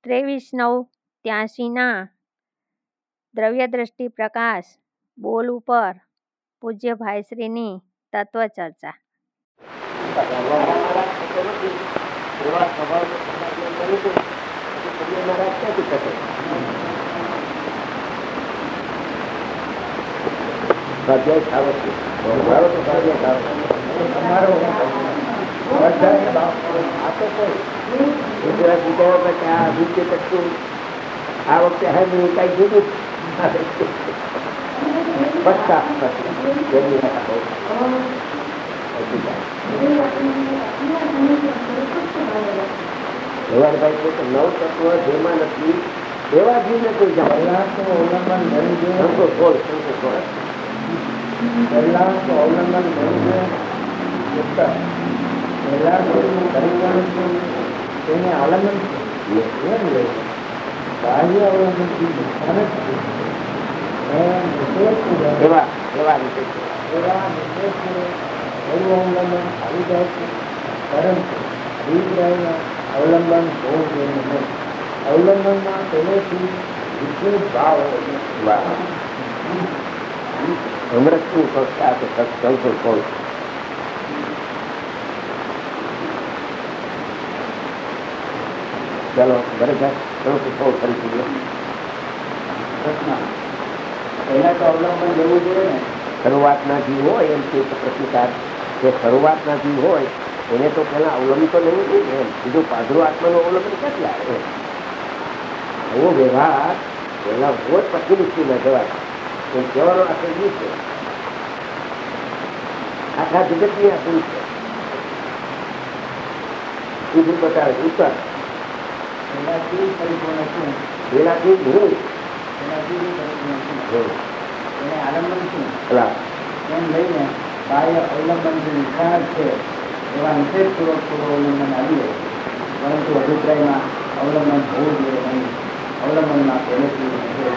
23/9/83ના દ્રવ્યદ્રષ્ટિ પ્રકાશ બોલ ઉપર પૂજ્ય ભાઈશ્રીની તત્વચર્ચા. આ વખતે હાજરી કઈ જુદું રવાડભાઈ પોતે નવ તત્વ જેમાં નથી એવા જીવને કોઈ જાય અવલંબન તેને આલંબન બાહ્ય અવલંબન આવી જાય છે, પરંતુ અભિપ્રાયમાં અવલંબન હોવું જોઈએ નહીં. અવલંબનમાં પહેલેથી વિશેષ ભાવ અમૃતની સંસ્થા છે. ચાલો બરાબર ફરી દઈએ. પહેલા તો અવલંબન લેવું જોઈએ ને. શરૂઆતના જીવ હોય એમ કે પ્રતિકાર જે શરૂઆતના જીવ હોય એને તો પેલા અવલંબન તો લેવું જોઈએ એમ. બીજું પાદરો આત્માનું અવલંબન ક્યાંથી આવે? એવો વ્યવહાર પેલા હોય પછી મુશ્કેલ જવાય. એ કહેવાનો આખે એ છે આખા જગતની આ ભૂલ છે. એ ભૂલ બતાવે ઉત્તર એનાથી પરિપૂર્ણ શું, એનાથી હું એને આલંબન શું એમ લઈને બાહ્ય અવલંબન જે વિચાર છે એવા નિષેધપૂર્વક પૂર્વ અવલંબન આવીએ, પરંતુ અભિપ્રાયમાં અવલંબન હોવું જોઈએ નહીં. અવલંબનમાં પહેલેથી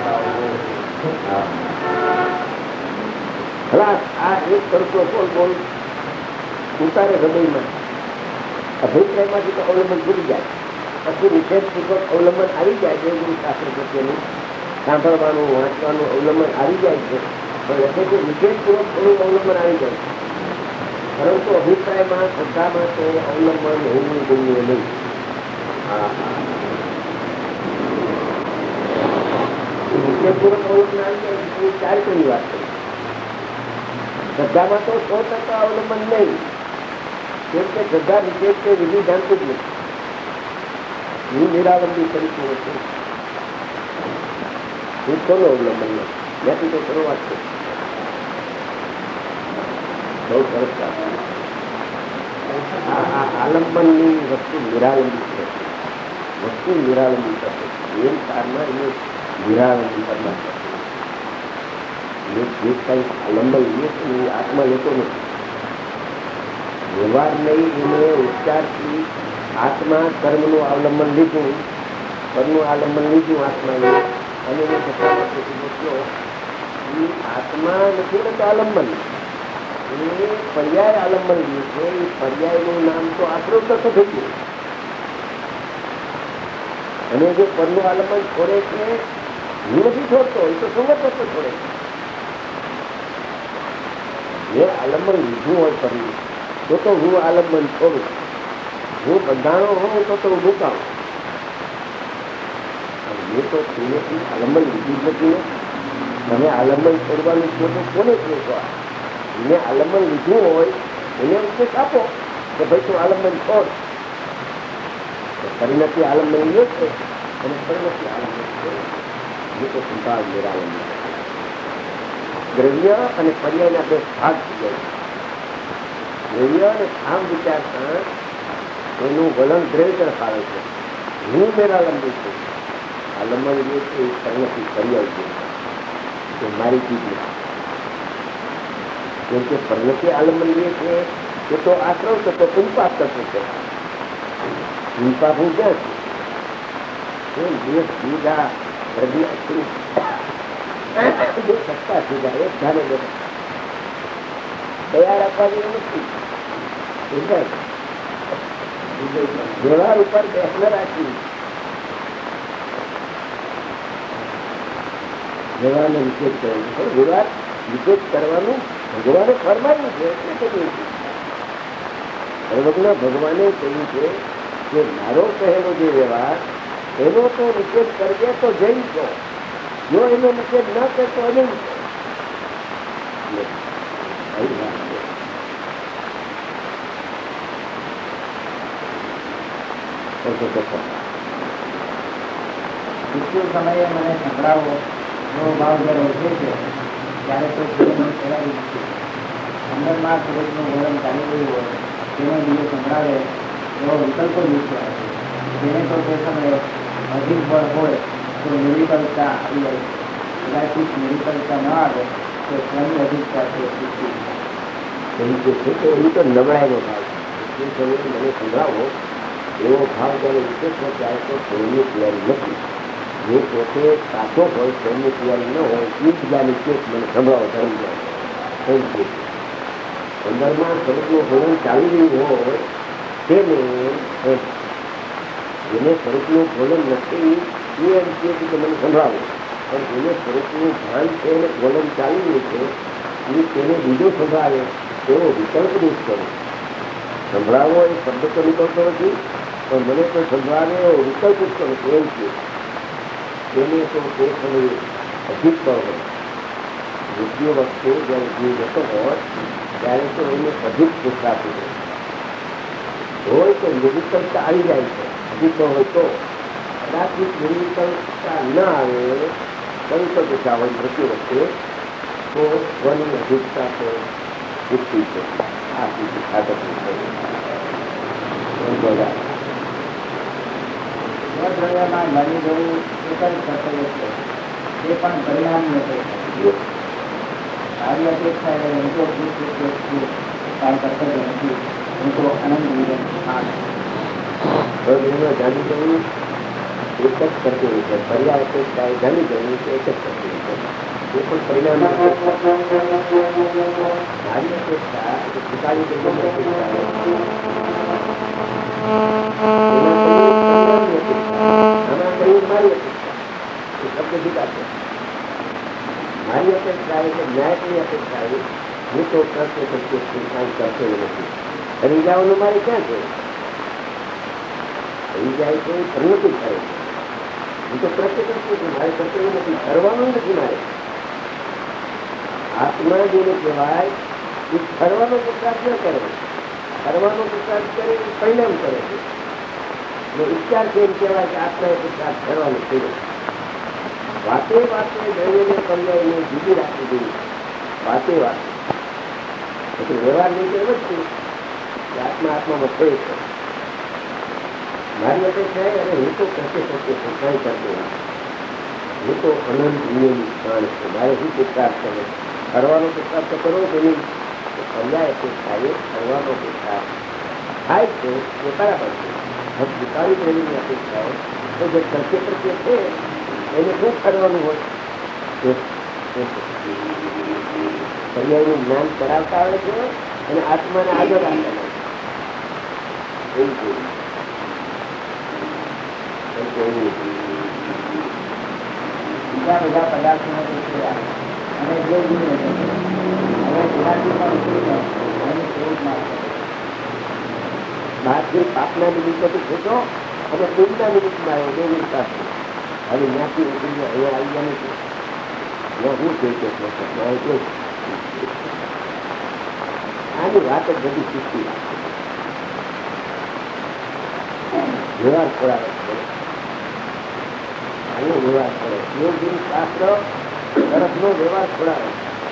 આ એક કરતો બોલ ઉતારે હૃદયમાં અભિપ્રાયમાંથી તો અવલંબન ભૂલી જાય. પછી નિષેધપૂર્વક અવલંબન આવી જાય છે. ગુરુ શાસ્ત્ર પ્રત્યેનું સાંભળવાનું વાંચવાનું અવલંબન આવી જાય છે. પણ એટલે કે નિષેધપૂર્વક થોડું અવલંબન આવી જાય છે, પરંતુ અભિપ્રાયમાં શ્રદ્ધામાં તો અવલંબન હોવું જોઈએ નહીં. નિષેધપૂર્વક અવલંબન આવી જાય એ ચાર કઈ વાત કરી. શ્રદ્ધામાં તો 100% અવલંબન નહીં, કેમ કે શ્રદ્ધા નિષેધ કે વિધિ જાણતું જ નથી. હું નિરાવંદી તરીકે છું. હું કોનો અવલંબન નથી. ત્યાંથી તો શરૂઆત છે. બહુ સરસ વાત. આ આલંબનની વસ્તુ નિરાલંબી છે. વસ્તુ નિરાલંબી થશે એ કાળમાં એ નિરાલંબી કરવા જે કઈ આલંબન લે છે એ આત્મા લેતો નથી. વ્યવહાર નહીં એને ઉપચારથી આત્મા કર્મનું આલંબન લીધું, આત્માને અને એ આત્મા નથી ને તો આલંબન એ પર્યાય આલંબન લે છે. એ પર્યાયનું નામ તો આશ્રવ તત્વ થઈ ગયું. અને જે પરનું આલંબન છોડે છે હું નથી છોડતો, એ તો સંગત તત્વ છોડે છે. જે આલંબન લીધું હોય પરનું તો હું આલંબન છોડું. હું બંધાણો હોઉં તો હું મુકાવું. મેં તો પહેલેથી આલંબન લીધું જ નથી. તમે આલંબન છોડવાનું છો તો કોને કહો છો? એને આલંબન લીધું હોય એને ઉપદેશ આપો કે ભાઈ તું આલંબન છોડ. પરિણતિ આલંબન લે છે અને પરિણતિ આલંબન છોડે. એ તો સંભાળ નિરાલંબન. દ્રવ્ય અને પર્યાયના બે ભાગ થઈ જાય. દ્રવ્ય અને કામ વિચારતા એનું વલણ દ્રવ્ય તરફ આવે છે. હું નિરાલંબી છું. આલંબન લે છે એ પરિણતિ પર્યાય છે, એ મારી ચીજ નથી. કેમ કે પરિણતિ આલંબન લે છે એ તો આશ્રવ થતો પુંપાપ થતો છે. પુંપાપ હું ક્યાં છું? દેશ દીધા હૃદય સત્તા દીધા એક ધારે તૈયાર આપવાની નથી. વ્યવહાર ઉપર બેસને રાખી વ્યવહારનો નિષેધ કર્યો છે. પણ વ્યવહાર નિષેધ કરવાનું ભગવાને ફરમાવ્યું છે એટલે કહ્યું છે. સર્વજ્ઞ ભગવાને કહ્યું છે કે મારો કહેલો જે વ્યવહાર એનો તો નિષેધ કરજે તો જઈ છો, જો એનો નિષેધ ન કરતો અજય છો. કેટલું સમયે મને સંભળાવો જો ભાવ જ્યારે ઉઠે છે ત્યારે તો જીવન ફેલાવી નથી. અંદરમાં સૂરજનું વલણ ચાલી રહ્યું હોય તેને બીજે સંભળાવે એવો વિકલ્પો નીચે આવે છે. તેને તો તે સમયે અધિક બળ હોય તો નિર્વિકલ્પતા આવી જાય છે. કદાચિત નિર્વિકલ્પતા ન આવે તો સ્વની અધિકતા છે સૃષ્ટિ. એની જે છે કે એની તો નબળાઈનો ભાવ છે. જે સમયે મને સંભળાવો એવો ભાવ જ્યારે વિશેષ હોય ત્યારે તો સ્વયંની તૈયારી નથી. જે પોતે સાચો હોય સ્વયંની તૈયારી ન હોય એ બીજાની કેસ મને સંભળાવો ધર્મ જાય એમ કે અંદરમાં સ્વરૂપનું ભોજન ચાલી રહ્યું હોય તેને જેને સ્વરૂપનું ભોજન નથી એ એમ કહે છે કે મને સંભળાવો. પણ જેને સ્વરૂપનું ભાન છે અને ભોજન ચાલી રહ્યું છે એ તેને બીજો સંભળાવે એવો વિકલ્પ દૂર કરો. સંભળાવો એ શબ્દ તો નીકળતો નથી પણ મને તો સંભળાવે એવો વિકલ્પ જ કરો એમ છે. તેને તો તે સમયે અધિક બળ હોય. મૃત્યુ વખતે જ્યારે જીવ જતો હોય ત્યારે તો એને અધિક પુરસાતું હોય તો નિર્વિકલ્પતા આવી જાય છે. અધિક બળ હોય તો કદાચિત નિર્વિકલ્પતા ન આવે કરી તો દિશા હોય મૃત્યુ વખતે તો સ્વની અધિકતા તો ઉઠતી છે. આ બીજી ખાતરની સ્વદ્રવ્યમાં મળી જવું એક જ કર્તવ્ય છે. તે પણ પરિણામનું છે. સારી અપેક્ષા એટલે હું તો કાંઈ કર્તવ્ય નથી, હું તો આનંદ વિજય જાણી જવું એક જ કર્તવ્ય છે. પર્યાય અપેક્ષા એ જાણી જવું એ એક જ કર્તવ્ય છે. એ પણ પરિણામ મારી અપેક્ષા સ્વીકારી દેવાની અપેક્ષા મારી અપેક્ષા એટલે ન્યાયની અપેક્ષા એ હું તો કરતો કાંઈ કરતો નથી. કરી જવાનું મારે ક્યાં છે? થઈ જાય તો પ્રવૃત્તિ કરે. હું તો પ્રત્યે કરતો છું, મારે કર્તવ્ય નથી, કરવાનું નથી મારે. આત્મા જેને કહેવાય એ કરવાનો પુરુષાર્થ ન કરે. કરવાનો પુરુષાર્થ કરે એ પરિણામ કરે છે. ઉપચાર છે એમ કહેવાય કે આત્માએ પુરુષાર્થ કરવાનો છે. વાતે વાતે દૈવને પર્યાયને જુદી રાખવી જોઈએ. વાતે વાતે એટલે વ્યવહાર નહીં એમ જ છે કે આત્મા આત્મામાં ફરે છે. મારી અપેક્ષા અને હું તો કરતે શકતો છું, કાંઈ કરતો નથી. હું તો અનંત નિયમની પ્રાણ છું. મારે શું પુરુષાર્થ કરે? કરવાનો પુરુષાર્થ તો કરવો કે નહીં? પર્યાય અપેક્ષા એ કરવાનો પુરુષાર્થ થાય છે એ બરાબર છે. ભક્તિકારી પ્રેમીની અપેક્ષાઓ તો જે કરતે પ્રત્યે છે એને શું કરવાનું હોય? પર્યાયનું જ્ઞાન કરાવતા આવે છે અને આત્માને આગળ રાખતા આવે છે. એવું બીજા બધા પદાર્થોને ઉતર્યા અને જે જીવે છે હવે તેનાથી પણ ઉતરીને એની સ્વરૂપમાં બહારથી પાપના નિમિત્તથી ખેંચો અને પુણ્યના નિમિત્તમાં આવ્યો બે વિસ્તાર છે. હવે ત્યાંથી ઉતરીને અહીંયા આવી ગયા નથી. હું કહે છે આની વાત જ બધી શીખી વ્યવહાર ખોરાવે છે. આનો વ્યવહાર કરે યોગી શાસ્ત્ર તરફનો વ્યવહાર ખોરાવે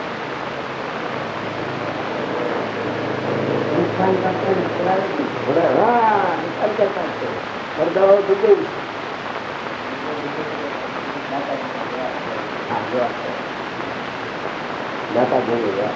સ્પર્ધાઓ દુબઈ દાતા જોઈ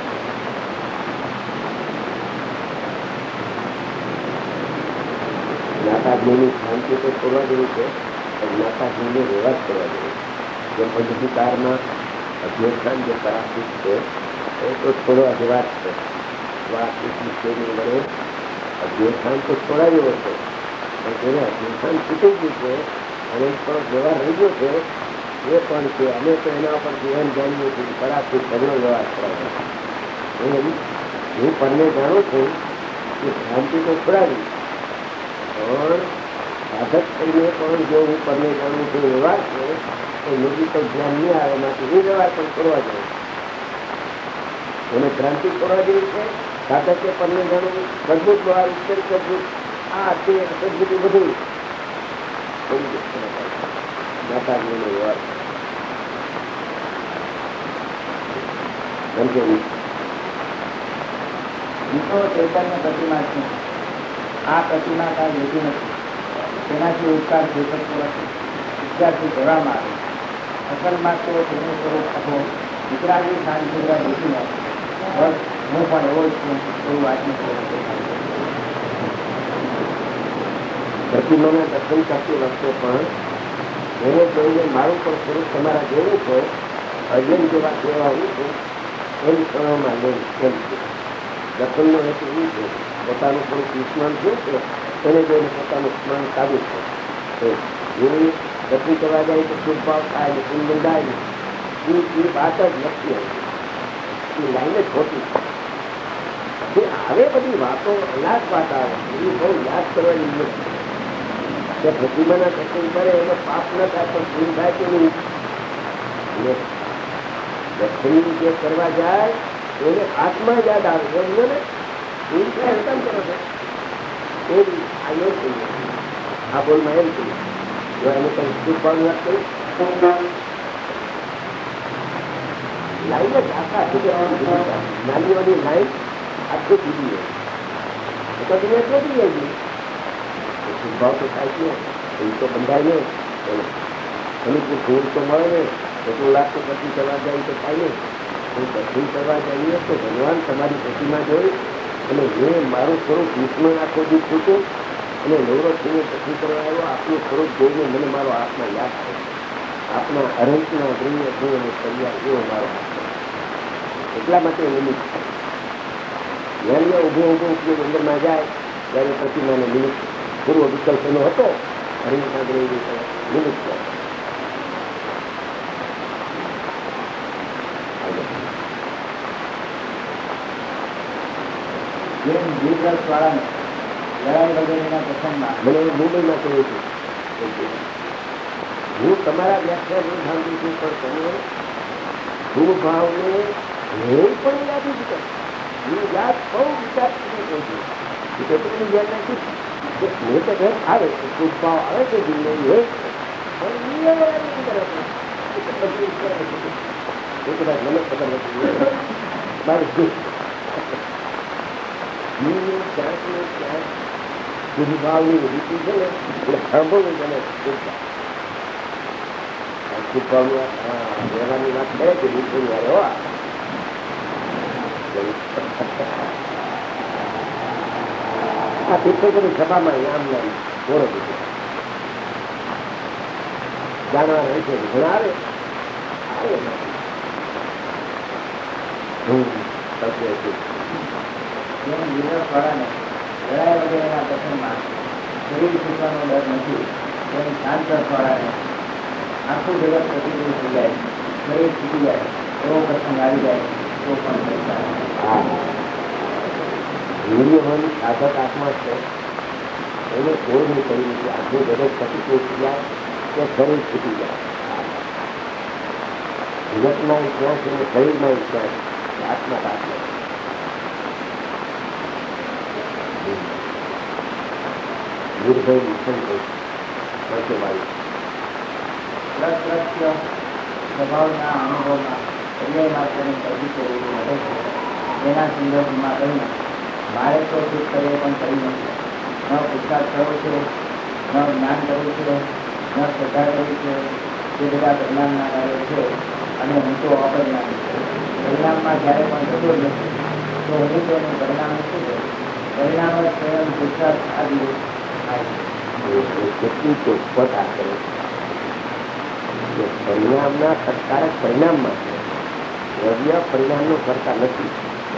જ્ઞાતાજ્ઞની શાંતિ તો છોડવા જેવી છે, પણ જ્ઞાતાજ્ઞને વ્યવહાર કરવા જેવું. જેમ અધિકારમાં અધ્યક્ષાન જે પરાશિત છે એ તો છોડવા જેવા જ છે. વાતની વડે અધ્યક્ષાન તો છોડાવ્યો છે પણ તેને અધ્યક્ષાન છૂટી ગયું છે અને થોડો વ્યવહાર રહી ગયો છે એ પણ છે. અમે તો એના ઉપર જીવન જાણીએ છીએ, ખરાબથી ઘરનો વ્યવહાર કરાવે. હું પરને જાણું છું કે ભ્રાંતિ તો છોડાવી, પણ સાધક થઈને પણ જો હું પરને જાણું છું વ્યવહાર છે તો યોગી તો ધ્યાન નહીં આવે, માટે એ વ્યવહાર પણ છોડવા જોઈએ. એને ભ્રાંતિ છોડવા જેવી છે. સાધકે પરને જાણવું, અદભુત વ્યવહાર, ઉત્તર અદભુત, આ તે અદભુત બધું માતાજીનો વ્યવહાર સમજે. તો ચૈતન્ય પ્રતિમા છે. આ પ્રતિમા કાંઈ યોગી નથી, તેનાથી ઉપકાર થઈ શકતો નથી, વિચારથી કરવામાં આવે. અસલમાં તો તેનું સ્વરૂપ હતો વિતરાગી શાંતિ દેખીને બસ હું પણ એવો જ છું એવું વાંચી પ્રતિમાના દર્શન કરતી વખતે પણ એને જોઈને મારું પણ સ્વરૂપ તમારા જેવું છે, અજ્ઞાન જેવા કહેવા હું છું એમ ક્ષણોમાં નહીં. એમ છે દર્શનનો હેતુ એ છે પોતાનું થોડુંક વિસ્મરણ શું છે એને જોઈને પોતાનું સ્મરણ કાઢવું છે. એ દર્શન કરવા જાય તો શુભ ભાવ થાય ને પુણ્ય બંધાય, એ વાત જ નથી. એ લાઈને જ ખોટી છે. હવે બધી વાતો અલગ વાત આવે એ બહુ યાદ કરવાની નથી. કે પ્રતિમાના દર્શન કરે એનો પાપ ન થાય પણ ભૂલ થાય કે નહીં. દર્શન જે કરવા જાય એને આત્મા યાદ આવે એમ ને ભૂલ થાય એમ કરો છો એ આ એમ કહીએ, આ બોલમાં એમ કહીએ જો એને કઈ શુભભાવ વાત કરી લાઈન જ આખા નાનીઓની લાઈન આખું જુદી તો તમે જોડી જાય શુભભાવ તો થાય છે એ તો બંધાય ને અનુકૂળ ભૂલ તો મળે ને એટલું લાગતું પછી કરવા જાય તો થાય ને. દર્શન કરવા જઈએ તો ભગવાન તમારી પ્રતિમા જોઈ અને મેં મારું સ્વરૂપ વિષ્ણુ આખો દી છૂટું અને નવરથીને દર્શન કરવા આવ્યો. આપણું સ્વરૂપ જોઈને મને મારો આત્મા યાદ છે. આપણા અરંતના દ્રવ્ય ગુણ તૈયાર એવો મારો આત્મા. એટલા માટે નિમિત્ત જ્ઞાનીઓ ઉભો ઉપયોગ અંદરમાં જાય ત્યારે પ્રતિમાનો નિમિત્ત પૂર્વ વિકલ્પ એનો હતો. અરંતના દ્રવ્ય નિમિત્ત વાળાને લડાઈ વગેરેના પ્રસંગમાં મને મુંબઈમાં કહ્યું હતું. હું તમારા વ્યાખ્યા સાંભળું છું પણ તમે શુભભાવને હું પણ યાદ નથી કરતો. હું યાદ બહુ વિચાર કરીને કહું છું કે કેટલું યાદ નાખી મેં તો ઘર આવે શુભભાવ આવે છે જીવને એ પણ યાદ નહીં કરે એ કદાચ મને ખબર નથી મારું ક્યાંક શુભભાવની રીતિ છે ને એટલે સાંભળવું મને શુભભાવની વ્યવહારની વાત કરે છે રીતિ આ તીર્થંકરની સભામાં આમ નામ બોરો દીધું જાણવા રહે છે ઘણા આવે વાળાને લડાઈ વગેરેના પ્રસંગમાં શરીર છૂટવાનો ડર નથી. તેની શાંત વાળાને આખું જગત પ્રતિકૂળ થઈ જાય, શરીર છૂટી જાય એવો પ્રસંગ આવી જાય તો પણ વીર્યવાન સાધક આત્મા છે એને કોઈ નહીં કર્યું છે. આખું જગત પ્રતિકૂળ થઈ જાય કે શરીર છૂટી જાય. જગતમાં ઇતિહાસ અને શરીરમાં ઇતિહાસ આત્મા આત્મા નિર્ભય નિસંકોચ પ્રત્યક્ષ સ્વભાવના અનુભવમાં પર્યાય માત્રની પ્રવૃત્તિ રહેલી રહે છે. તેના સંદર્ભમાં કહીને મારે તો દુઃખ કરે પણ કરી નથી. ન પુરસાદ થયો છે, ન જ્ઞાન કરવું છે, ન શ્રદ્ધા કરવી છે. તે બધા પરિણામના કાર્યો છે અને હું તો અપરિણામી છું. પરિણામમાં જ્યારે પણ થતો જ નથી તો હું તેનું પરિણામ શું છે? પરિણામ જ સ્વયં પુરસાદ આદિ થાય છે. કેટલી ચોખવટ આ કરે છે પરિણામના સત્કારક પરિણામમાં દ્રવ્ય પરિણામનો કરતા નથી.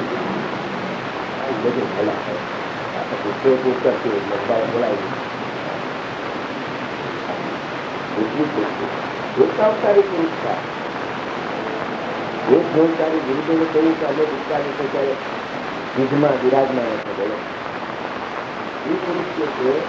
બધું ભલા બોલાવી અવતારી પુરુષતા એક અવતારી ગુરુદેવે કહ્યું કે અમે વિચારી છે ત્યારે યુદ્ધમાં વિરાજમાન હતો. બોલો એ પુરુષ કે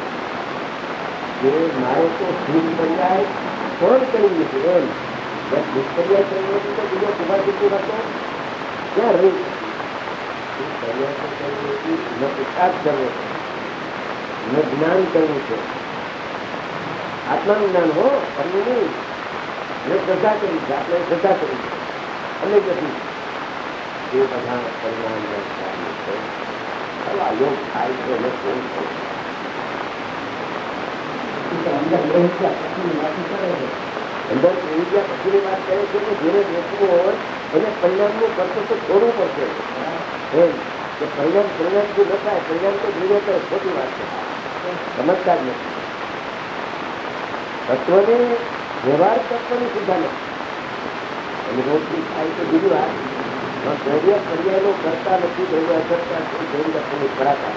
મારે તો શુભ પર્યાય કોણ કર્યું છે એમ શુભ પર્યાય કર્યો હતો તો બીજો શુભાશુભ હતો ક્યાં રહ્યું? શુભ પર્યાય કરવું હતું, ન પુરસાદ કરવો છે, ન જ્ઞાન કરવું છે. આત્માનું જ્ઞાન હો, કરવું નહીં. મેં શ્રદ્ધા કરી છે, આપણે શ્રદ્ધા કરી છે, અને નથી એ બધા પરિણામ છે. આવા યોગ થાય છે અને કોણ છે? અંદર એવી ગયા પછીની વાત કરે છે કે જેને બેસવું હોય એને પરિણામનું કર્તવ્ય છોડવું પડશે. એમ કે પરિણામ જો ન થાય, પરિણામ તો જોઈએ તો ખોટી વાત છે, સમજતા જ નથી. તત્વને વ્યવહાર તત્વની સુધા નથી. અનુભવથી થાય તો બીજી વાત, ધૈર્ય પર્યાયનો કરતા નથી, ધૈર્ય અકર્તા છે, ધૈર્ય આપણને કરાતા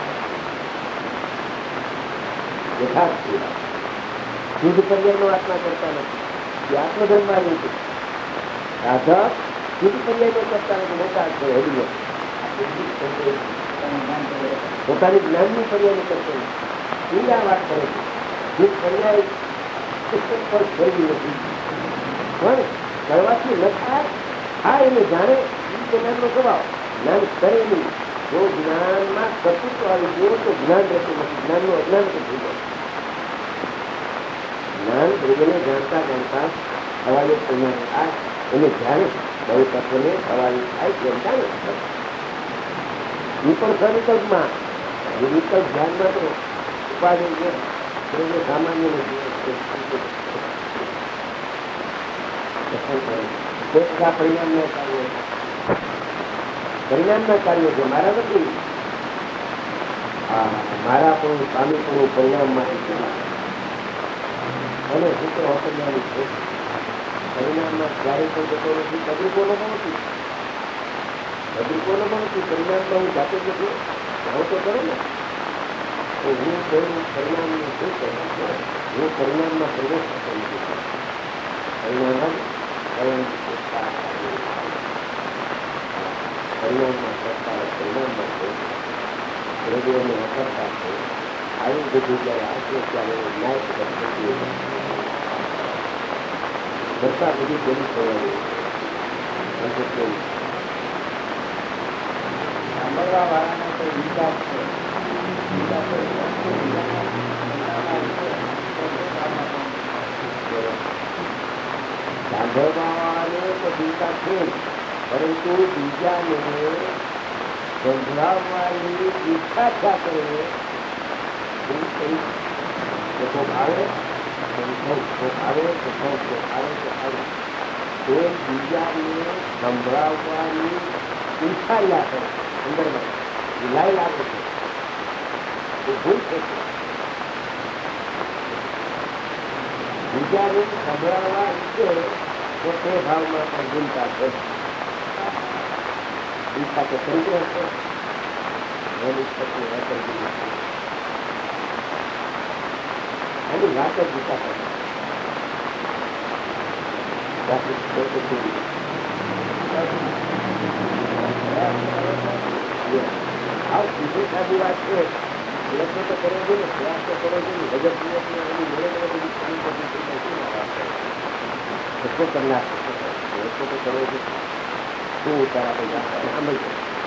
યથાર્થ છે. શુદ્ધ પર્યાયનો આત્મા કરતા નથી, એ આત્મધર્મ આવ્યું છે. સાધક શુદ્ધ પર્યાયનો કરતા નથી, મોટા છે હરિયો પોતાની જ્ઞાનની પર્યાય કરતો નથી. એ આ વાત કરે છે. શુદ્ધ પર્યાય પુસ્તક પર ફરવી નથી, પણ કરવાથી ન થાય. હા, એને જાણે એ જ્ઞાનનો સ્વભાવ, જ્ઞાન કરે નહીં. જો જ્ઞાનમાં કર્તૃત્વ આવી ગયું તો જ્ઞાન રહેતું નથી, જ્ઞાનનું અજ્ઞાન તો થઈ જાય. જ્ઞાન દ્રવ્યને જાણતા જાણતા સવાલિક પરિણામ થાય. એને જાણે બહુ તત્વને સવાલિક થાય તેમ જાણે. એ પણ સવિકલ્પમાં, એ વિકલ્પ ધ્યાનમાં તો ઉપાધિ છે, દ્રવ્ય સામાન્ય નથી. પરિણામના કાર્ય છે, મારા નથી. મારા પણ સ્વામી પણ પરિણામ માટે અને સૂત્ર અપરિણામી છે. પરિણામમાં ક્યારેય પણ જતો નથી, તદ્રુપોનો પણ નથી, પરિણામમાં હું જાતે જ છું. હું તો કરું ને, તો હું પરિણામનું શું કરું? હું પરિણામમાં પ્રવેશ કરું છું. પરિણામમાં કરતા પરિણામમાં છે, હૃદયને અકર્તા છે. આવી બધું જયારે આવશે ત્યારે ન્યાય પદ્ધતિ કરતા બધી કેવી થવાની સાંભળવા વાળાનો તો વિચાર છે. સાંભળવાને તો ચિંતા છે, પરંતુ બીજાને સંભળાવવાની ઈચ્છા ક્યાં કરે? લોકો આવે તો બીજાને સંભળાવવાની ઈચ્છા યા કરે, અંદરમાં લાઈ લાગે છે, એ ભૂલ છે. બીજાને સંભળાવવા ઈચ્છે તો તે ભાવમાં પણ ભૂલતા છે. ઈચ્છા તો સંગ્રહ છે, એની શક્તિ અસર એની વાત જ વિચાર કરે. સીધી સાદી વાત છે. પ્રયત્ન તો કરવો જોઈએ, પ્રયાસ તો કરવો જોઈએ. ભગત દિવસને એની મળે બધી કામ કરવું કરનાર પ્રયત્ન તો કરવો જોઈએ. શું ઉતાર આપણે સાંભળી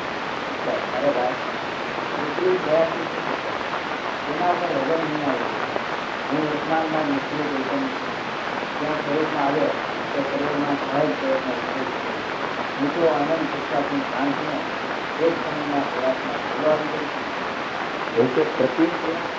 એના ઉપર વજન નહીં આવે. હું ઉસ્માનમાં નિશ્ચિત એકદમ ત્યાં શરીરમાં આવ્યો તો શરીરમાં સહજ પ્રયત્ન મિત્રો આનંદ શિક્ષાથી શાંતિને એક સમયના પ્રયાસમાં બોલવાનું એવું કે પ્રતિક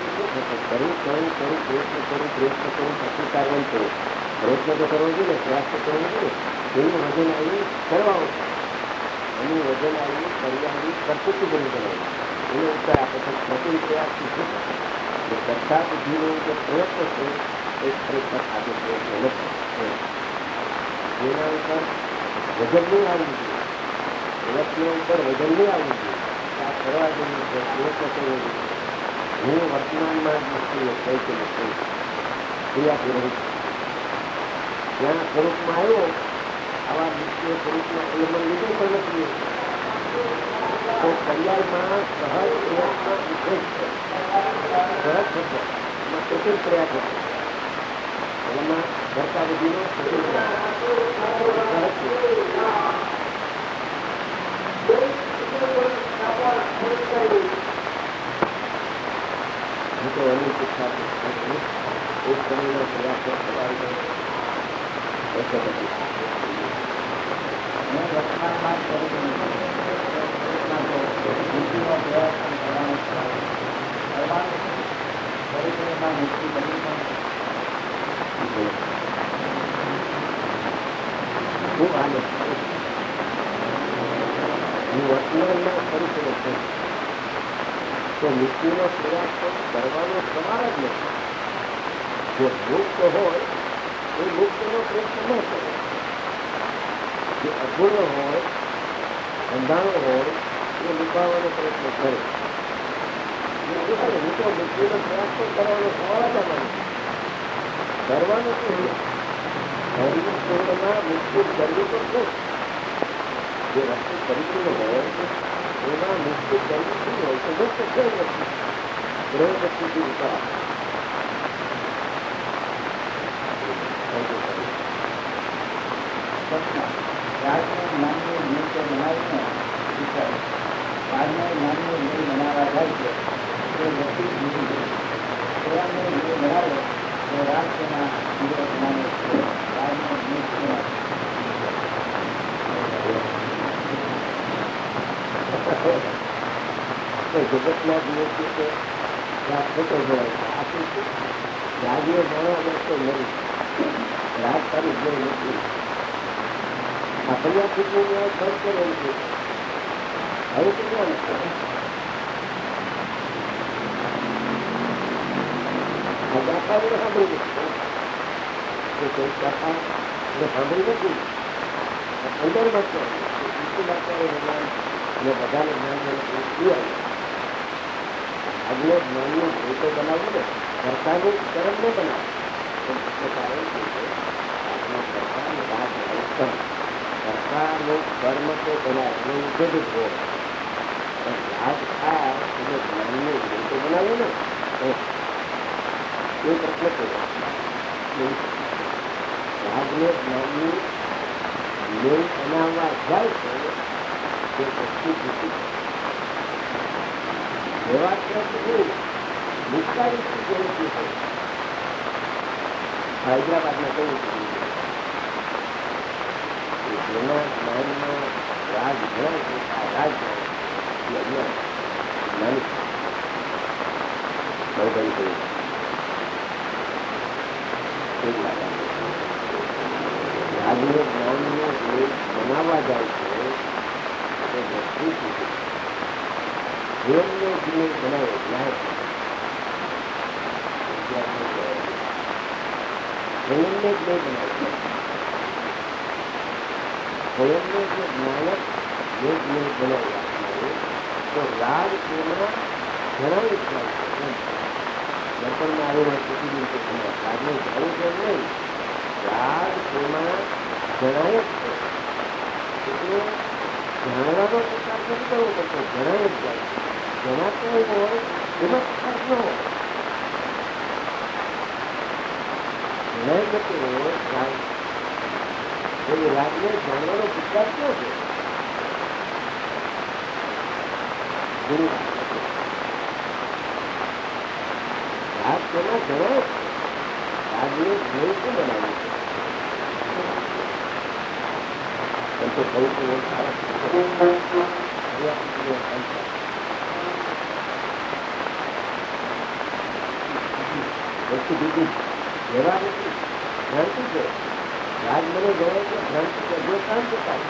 પ્રયત્ન કરું પ્રતિકારવન કરું. પ્રયત્ન તો કરવો જોઈએ, પ્રયાસ તો કરવો જોઈએ. એનું વજન આવી કરવાઓ, એનું વજન આવી કર્યાની કર્તૃત્વ બની કરવાનું. એનો ઉત્તર આપે છે પ્રતિ પ્રયાસથી શું કરતા બુદ્ધિનો જે પ્રયત્ન છે એ ખરેખર આજે પ્રયત્ન નથી. એના ઉપર વજન નહીં આવવું જોઈએ, પ્રયત્ન ઉપર વજન નહીં આવવું જોઈએ. આ કરવા જોઈએ, પ્રયત્ન કરવો જોઈએ. હું વર્તમાનમાં જ નથી, કઈ કે નથી ક્રિયાથી રહી. જ્યાં સ્વરૂપમાં આવ્યો આવા નિત્ય સ્વરૂપના અવલંબન લીધું પણ નથી. તો પર્યાયમાં સહજ પ્રયત્ન વિશેષ છે. સહજ થતો એમાં કઠિન પ્રયાસ હતો. એમાં કરતા બધીનો કઠિન પ્રયાસ હું તો એની શિક્ષા એક સમયનો પ્રયાસ કરવાનો વર્તમાનમાં નીતિનો પ્રયાસ કરવાનો પરિક્રમમાં મુક્તિ બની ખૂબ આનંદ હું વર્તમાનમાં કરી શકું છું. તો મૃત્યુનો પ્રયાસ કરવાનો સવાલ જ નથી. જો મુક્ત હોય એ મુક્તનો પ્રયત્ન ન કરે. જે અપૂર્ણ હોય અંધારો હોય એ લૂંટાવાનો પ્રયત્ન કરે. હું તો મૃત્યુનો પ્રયાસ પણ કરવાનો સવાલ જ આવવાનો કરવાનો શું પરિપૂર્ણમાં મૃત્યુ કરવી તો છે. જે વસ્તુ પરિપૂર્ણ હોય એમાં મૃત્યુ કરવી શું હોય તો મુક્ત છે જ નથી. ગ્રહ વસ્તુથી વિચાર રાજને જ્ઞાનની નિત્ય બનાવીને વિચાર રાજને જ્ઞાનની નિત્ય બનાવવા જાય છે તે વ્યક્તિ જુદી છે. સ્વયંને નિત્ય બનાવે તો રાજ તેના નિત્ય બનાવે છે. રાજને નિત્ય જગતના દિવસે તો રાજ ખોટો જોડાય છે. આ શું છે? રાજને જાણવા મળતો નહીં. રાજ તારી જોઈ નથી. આ પર્યાપ્ત ખર્ચ કરેલું છે. હવે તો ક્યાં નથી. આ વ્યાપારીને સાંભળી નથી. કોઈ વ્યાપાર સાંભળી નથી. અંદર બચો જ્ઞાન અને બધાને જ્ઞાન આજનો જ્ઞાનનો ભેટો બનાવવું ને કર્તાનું કર્મ ન બનાવે. કર્તાનું કર્મ તો બનાવે એનો ઉદ્દેશ જ હોય. પણ રાજ થાય એટલે જ્ઞાનનો ભેટો બનાવે ને એ પ્રશ્ન કર્યો. રાજને જ્ઞાનની મેલ બનાવવા જાય છે તે વસ્તુ પૂછી એવા પ્રશ્ન નિષ્કારી જેવું પૂછે. હૈદરાબાદમાં કેવું જેના જ્ઞાનમાં રાજ જ્ઞાન છે આ રાજ જ્ઞાન જ્ઞાની બહુ બધી કહ્યું રાજને જ્ઞાનનો ભેદ બનાવવા જાય છે તે વસ્તુ પૂછે. ધ્યેયને જે બનાવે જ્ઞાન સ્વયંને જ નહીં બનાવે. સ્વયંને જે જ્ઞાનક જે જ નહીં બનાવી આપનારું તો રાગ તેમાં જણાવી જ જાય છે. દર્પણમાં આવેલો પૂછી દિવસે રાજને જણાવ્યું છે નહીં. રાગ તેમાં જણાય જ છે. એટલે જાણવાનો પ્રકાર નથી કરવો પડતો. જણાય જ જાય. જણાતો હોય એમાં ખર્ચ ન હોય. જણાય જતું હોય રાગ એ રાજને જાણવાનો વિચાર ક્યાં છે? રાગ તેમાં જણાય છે. રાજને ધ્યેય શું બનાવ્યું છે? એમ તો કહું છું સારા વસ્તુ બીજી વ્યવહાર નથી. ભ્રાંતિ છે. રાજ મને જણાય છે ભ્રાંતિ છે. જો કામ કરતા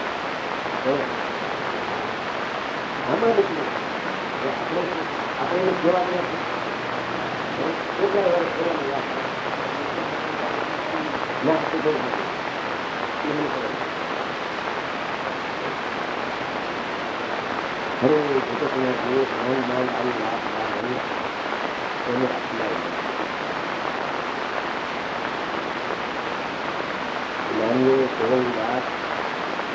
આમાં નીકળ્યું આપણે જવાબ નથી. કેટલા વર્ષ કરવાની વાત ના હવે જગતના જે ધન માલ આવી લાભ એને અપનાવી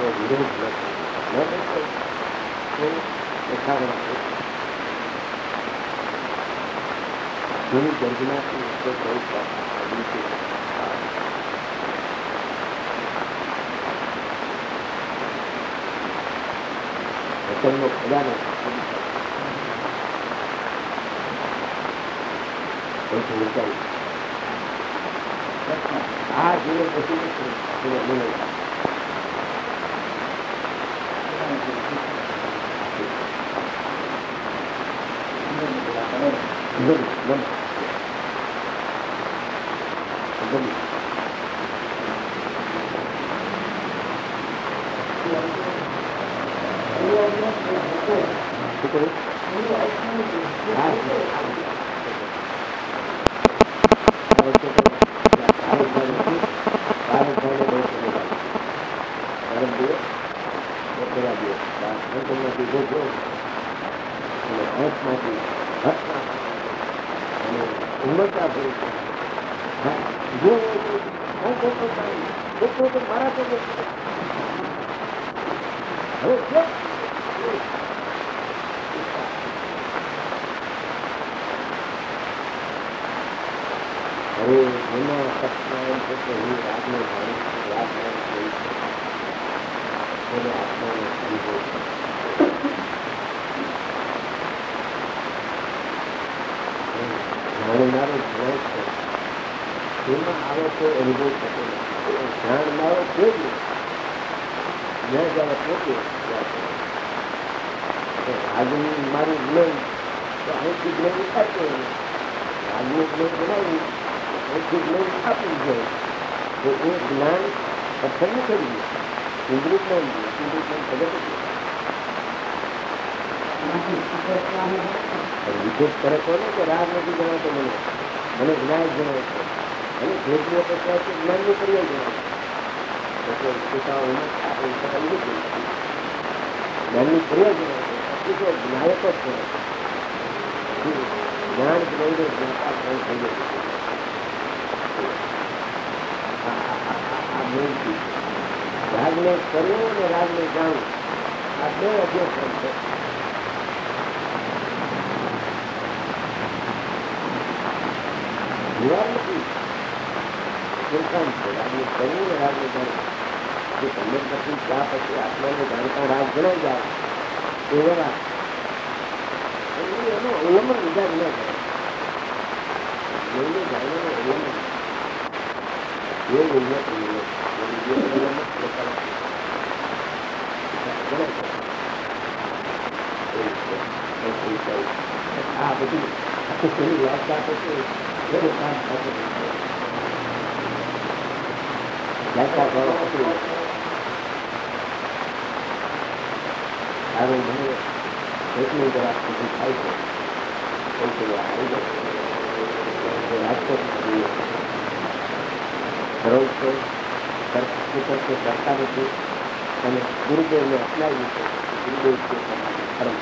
તો વિરોધ નથી ઘણી ગર્જનાથી વચનનો ખજાનો આ જીવન પછી હવે જેના સત્યનારાયણ છે કે હું રાતને એને આત્માનો અનુભવ જાણનારો જણાય છે એમાં આવે તો અનુભવ થતો નથી. જાણનારો છે જ જ્યાં જયારે પોતે આજનું મારું જ્ઞાન તો અહીંથી જ્ઞાન આપ્યું આજનું જ્ઞાન બનાવ્યું અહીંથી જ્ઞાન આપવું જોઈએ તો એ જ્ઞાન પસંદ કરીએ ઇન્દ્રિય જ્ઞાન ઇન્દ્રિય જ્ઞાન પગત વિશેષ કરે કોને કે રાગ નથી જણાતો મને જ્ઞાન જણાય છે અને ભેદનો પછી જ્ઞાનની પર્યાય જણાય છે જ્ઞાનની પર્યાય જણાય છે તો જ્ઞાયક જ છે જ્ઞાન જ્ઞાનને જ્ઞાતા જ્ઞાન થઈ જાય રાગને કરવું અને રાગને જાણવું આ બે અભ્યાસ છે. વિરામ નથી શિરકામ છે રાગને કરવું ને રાગને જાણવું. જો તમે પછી ત્યાં પછી આત્માને જાણતા રાગ જણાઈ જાય એવો રાગ એનો ઉલ્લંઘન વિચાર ન થાય એમને જાણવાનું ઉલ્લંઘન એ આ બધી વ્યાખ્યા પછી કામ થતું વ્યાખ્યા કરો પછી સારું મને એટલું જરાક સુધી થાય છે આવી જાય રાજકોટ સરળ છે કરતા નથી અને ગુરુદેવને અપનાવ્યું છે ગુરુદેવ છે પરમ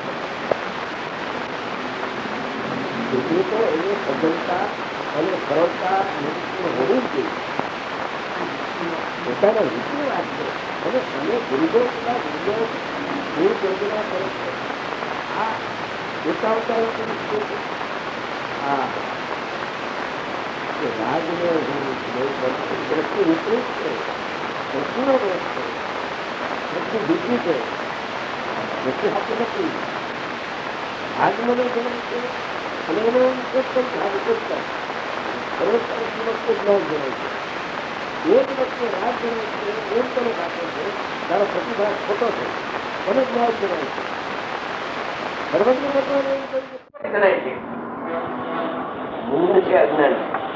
એટલું તો એને સજ્જનતા અને સરળતા હોવી જ જોઈએ પોતાના રીતની વાત છે અને તમે ગુરુદેવ ગુરુદેવ ગુરુ યોજના કરો છો આ ઉતાવતા હા રાજને દ્રષ્ટિ વિપરીત છે દ્રષ્ટિનો દોષ છે દ્રષ્ટિ બીજી છે દ્રષ્ટિ સાચી નથી રાજનો જન્મ છે અને એનો એક જ ભાગ ઉત્તર દરેક વસ્તુ જ્ઞાન જણાય છે એક વસ્તુ રાજ જણાય છે એમ તને આપે છે તારો પ્રતિભાગ ખોટો છે તમે જ્ઞાન જણાય છે સર્વજ્ઞ ભગવાન એવું કહ્યું જણાય છે મૂળ છે અજ્ઞાન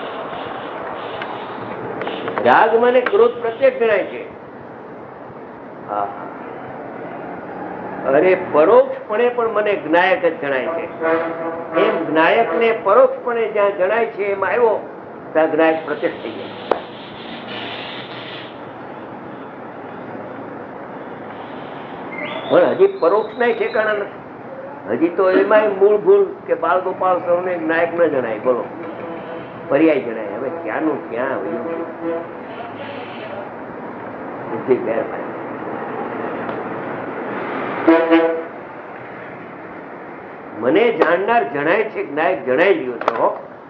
રાગ મને ક્રોધ પ્રત્યેક જણાય છે. અરે પરોક્ષપણે પણ મને જ્ઞાયક જ જણાય છે. એમ જ્ઞાયક ને પરોક્ષપણે જ્યાં જણાય છે એમ આવ્યો ત્યાં જ્ઞાયક પ્રત્યક્ષ થઈ જાય. પણ હજી પરોક્ષ ના ઠેકાણા નથી. હજી તો એમાં મૂળ ભૂલ કે બાલ ગોપાલ સૌને જ્ઞાયક ન જણાય. બોલો પર્યાય જણાય. હવે ક્યાંનું ક્યાં બુદ્ધિ ફેર મને જાણનાર જણાય છે, જ્ઞાયક જણાઈ રહ્યો છો.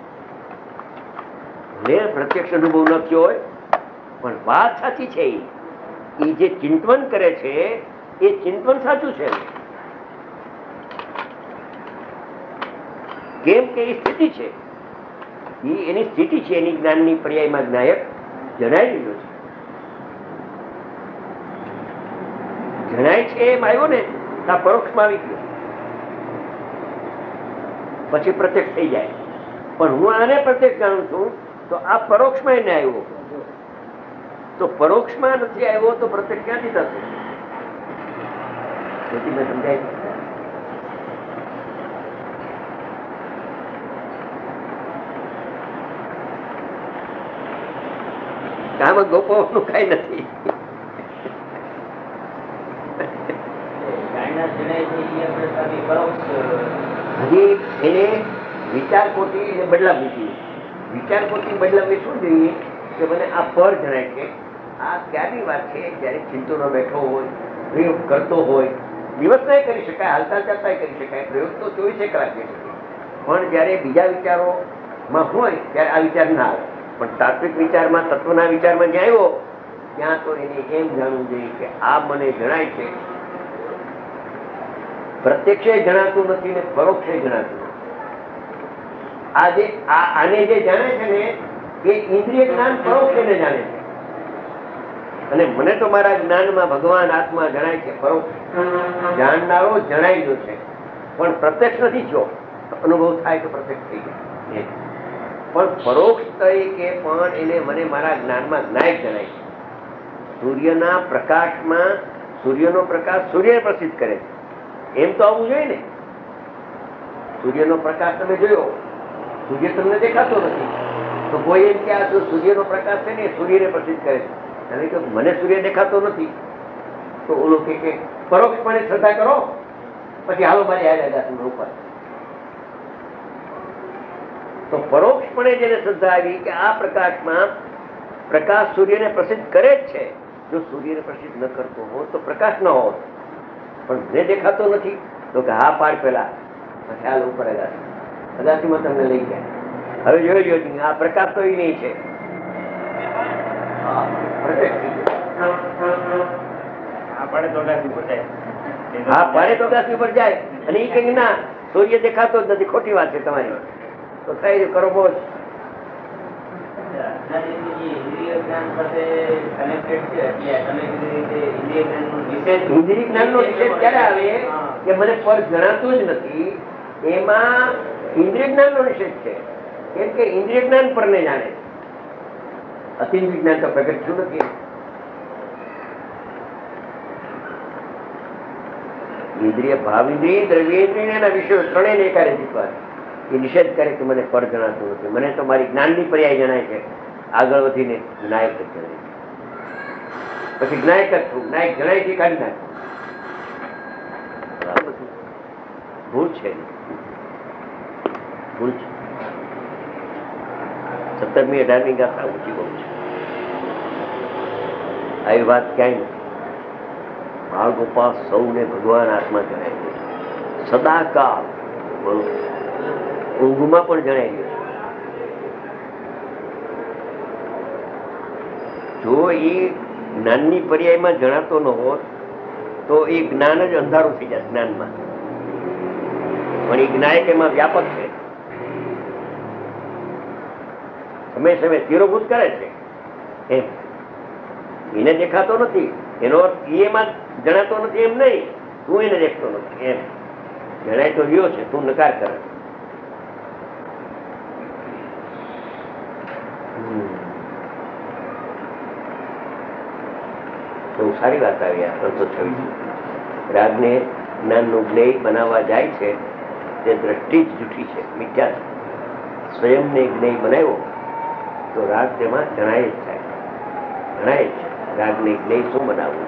ભલે પ્રત્યક્ષ અનુભવ ન થયો હોય, પણ વાત સાચી છે. એ જે ચિંતન કરે છે એ ચિંતન સાચું છે. કેમ કે એ સ્થિતિ છે, એની સ્થિતિ છે, એની જ્ઞાનની પર્યાયમાં જ્ઞાયક જણાઈ રહ્યો છે. જણાય છે એમ આવ્યો ને આ પરોક્ષમાં આવી ગયો, પછી પ્રત્યક્ષ થઈ જાય. પણ હું આને પ્રત્યક્ષ જાણું છું તો આ પરોક્ષમાં એને આવ્યો, તો પરોક્ષમાં નથી આવ્યો તો પ્રત્યક્ષ ક્યાંથી થશે? તેથી મેં સમજાય કામ ગોપવાનું કઈ નથી. હજી એને વિચાર કોટી એને બદલાવવી જોઈએ. વિચાર કોટી બદલાવવી શું જોઈએ કે મને આ પર જણાય છે. આ ક્યારની વાત છે? જયારે ચિંતનો બેઠો હોય, પ્રયોગ કરતો હોય. દિવસ નહીં કરી શકાય, હાલતા ચાલતા કરી શકાય, પ્રયોગ તો 24 કલાક કરી શકાય. પણ જયારે બીજા વિચારોમાં હોય ત્યારે આ વિચાર ના આવે. પણ તાત્વિક વિચારમાં, તત્વના વિચારમાં જ્યાં આવ્યો ત્યાં તો એને એમ જાણવું જોઈએ કે આ મને જણાય છે. પ્રત્યક્ષે જણાતું નથી ને પરોક્ષે જણાતું. આને જે જાણે છે ને એ ઇન્દ્રિય જ્ઞાન પરોક્ષ એને જાણે છે. અને મને તો મારા જ્ઞાનમાં ભગવાન આત્મા જણાય છે. પરોક્ષ જાણનારો જણાઈ ગયો છે, પણ પ્રત્યક્ષ નથી થયો. અનુભવ થાય તો પ્રત્યક્ષ થઈ જાય. પણ પરોક્ષ તરીકે પણ એને મને મારા જ્ઞાનમાં જ્ઞાયક જણાય છે. સૂર્યના પ્રકાશમાં સૂર્યનો પ્રકાશ સૂર્ય પ્રસિદ્ધ કરે છે. એમ તો આવવું જોઈએ ને. સૂર્યનો પ્રકાશ તમે જોયો, સૂર્ય તમને દેખાતો નથી, તો કોઈ એમ કે આ જો સૂર્યનો પ્રકાશ છે ને સૂર્યને પ્રસિદ્ધ કરે છે. અને કે મને સૂર્ય દેખાતો નથી, તો ઓલો કે પરોક્ષપણે શ્રદ્ધા કરો, પછી હાલો મારી યાદ આવ્યા ઉપર. તો પરોક્ષપણે જેને શ્રદ્ધા આવી કે આ પ્રકાશમાં પ્રકાશ સૂર્યને પ્રસિદ્ધ કરે જ છે. જો સૂર્યને પ્રસિદ્ધ ન કરતો હોત તો પ્રકાશ ન હોત. પણ મને દેખાતો નથી તો કે હા પાડ પેલા ખ્યાલ ઉપર અગાસીમાં તમને લઈ જાય. હવે જોઈ આ પ્રકાશ તો એ નહીં છે. હા પાડે તો અગાસી ઉપર જાય અને એ કઈ ના સૂર્ય દેખાતો જ નથી, ખોટી વાત છે તમારી. તો થઈ રહ્યું કરો બોલ. ઇન્દ્રિય જ્ઞાન નો નિષેધ ક્યારે આવે કે મને પર જણાતું જ નથી, એમાં ઇન્દ્રિય જ્ઞાન નો નિષેધ છે. કેમ કે ઇન્દ્રિય જ્ઞાન પર ને જાણે, અતિન્દ્રિય જ્ઞાન તો પ્રગટ થયું નથી. ઇન્દ્રિય ભાવ ઇન્દ્રિય દ્રવ્યેન્દ્રિય એના વિષયો ત્રણેય એકારે જીતવા એ નિષેધ કરે કે મને પર જણાતું નથી. મને તો મારી જ્ઞાનની પર્યાય જણાય છે. આગળ વધીને જ્ઞાયક જ જણાય, પછી જ્ઞાયક જ છું. જ્ઞાયક જણાય છે કાઢી નાખું. ભૂલ છે, ભૂલ છે. 17મી 18મી ગાથા ઊંચી બહુ છે. આવી વાત ક્યાંય નથી. બાળ ગોપાલ સૌને ભગવાન આત્મા જણાય છે. સદાકાળ ઊંઘમાં પણ જણાય ગયો છે. જો એ જ્ઞાનની પર્યાયમાં જણાતો ન હોત તો એ જ્ઞાન જ અંધારું થઈ જાય જ્ઞાનમાં. પણ એ જ્ઞાયક એમાં વ્યાપક છે. સમય સમય તીરોભૂત કરે છે. એમ એને દેખાતો નથી એનો અર્થ એમાં જણાતો નથી એમ નહીં, તું એને દેખતો નથી એમ. જણાય તો રહ્યો છે, તું નકાર કરે. બહુ સારી વાત આવી. 326 રાગને જ્ઞાનનું જ્ઞેય બનાવવા જાય છે તે દ્રષ્ટિ જ જૂઠી છે, મિથ્યા છે. સ્વયંને જ્ઞેય બનાવ્યો તો રાગ તેમાં જણાય જ થાય, જણાય જ. રાગને જ્ઞેય શું બનાવવું?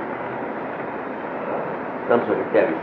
327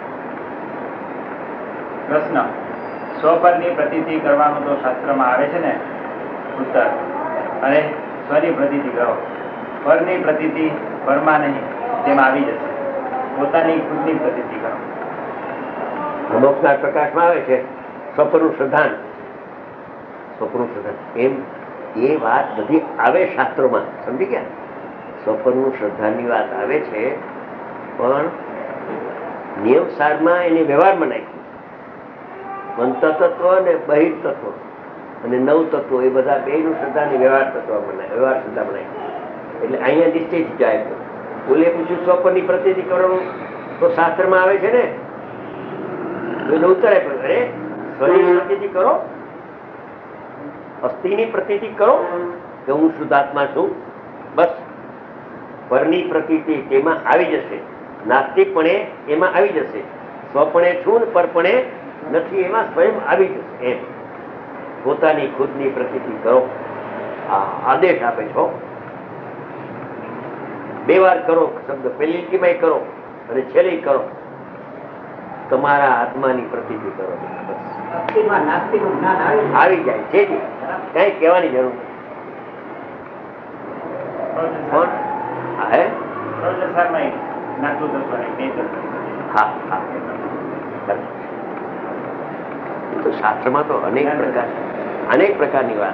પ્રશ્ન. સ્વપદની પ્રતીતિ કરવાનું તો શાસ્ત્રમાં આવે છે ને? ઉત્તર. અને સ્વની પ્રતીતિ કરો, પરની પ્રતીતિ પરમાં નહીં તેમ આવી જશે. પોતાની ખુદની પ્રતીતિ કરો. મોક્ષના પ્રકાશમાં આવે છે સ્વપનું શ્રદ્ધાન. સ્વપનું શ્રદ્ધાન એમ એ વાત બધી આવે શાસ્ત્રોમાં, સમજી ગયા? સ્વપનનું શ્રદ્ધાની વાત આવે છે, પણ નિયમ સારમાં એને વ્યવહારમાં નાખ્યું. અંતતત્વ અને બહિર્તત્વ અને નવ તત્વો એ બધા બેયનું શ્રદ્ધાની વ્યવહાર તત્વ વ્યવહાર શ્રદ્ધા બનાવી. એટલે અહીંયા નિશ્ચયથી જાય. બોલે પૂછ્યું સ્વપનની પ્રતીતિ કરવાનું તો શાસ્ત્રમાં આવે છે ને, એને ઉત્તર આપ્યો, અરે સ્વની પ્રતીતિ કરો, અસ્થિની પ્રતીતિ કરો કે હું શુદ્ધાત્મા છું, બસ. પરની પ્રતીતિ તેમાં આવી જશે, નાસ્તિકપણે એમાં આવી જશે, સ્વપણે છું ને પરપણે નથી એમાં સ્વયં આવી જશે. એમ પોતાની ખુદની પ્રતીતિ કરો, આ આદેશ આપે છો. બે વાર કરો શબ્દ, પહેલી લીટીમાં કરો અને છેલ્લી કરો, તમારા આત્માની પ્રતીતિ કરો. આવી જાય છે, કઈ કહેવાની જરૂર નથી. શાસ્ત્રમાં તો અનેક પ્રકારની વાત.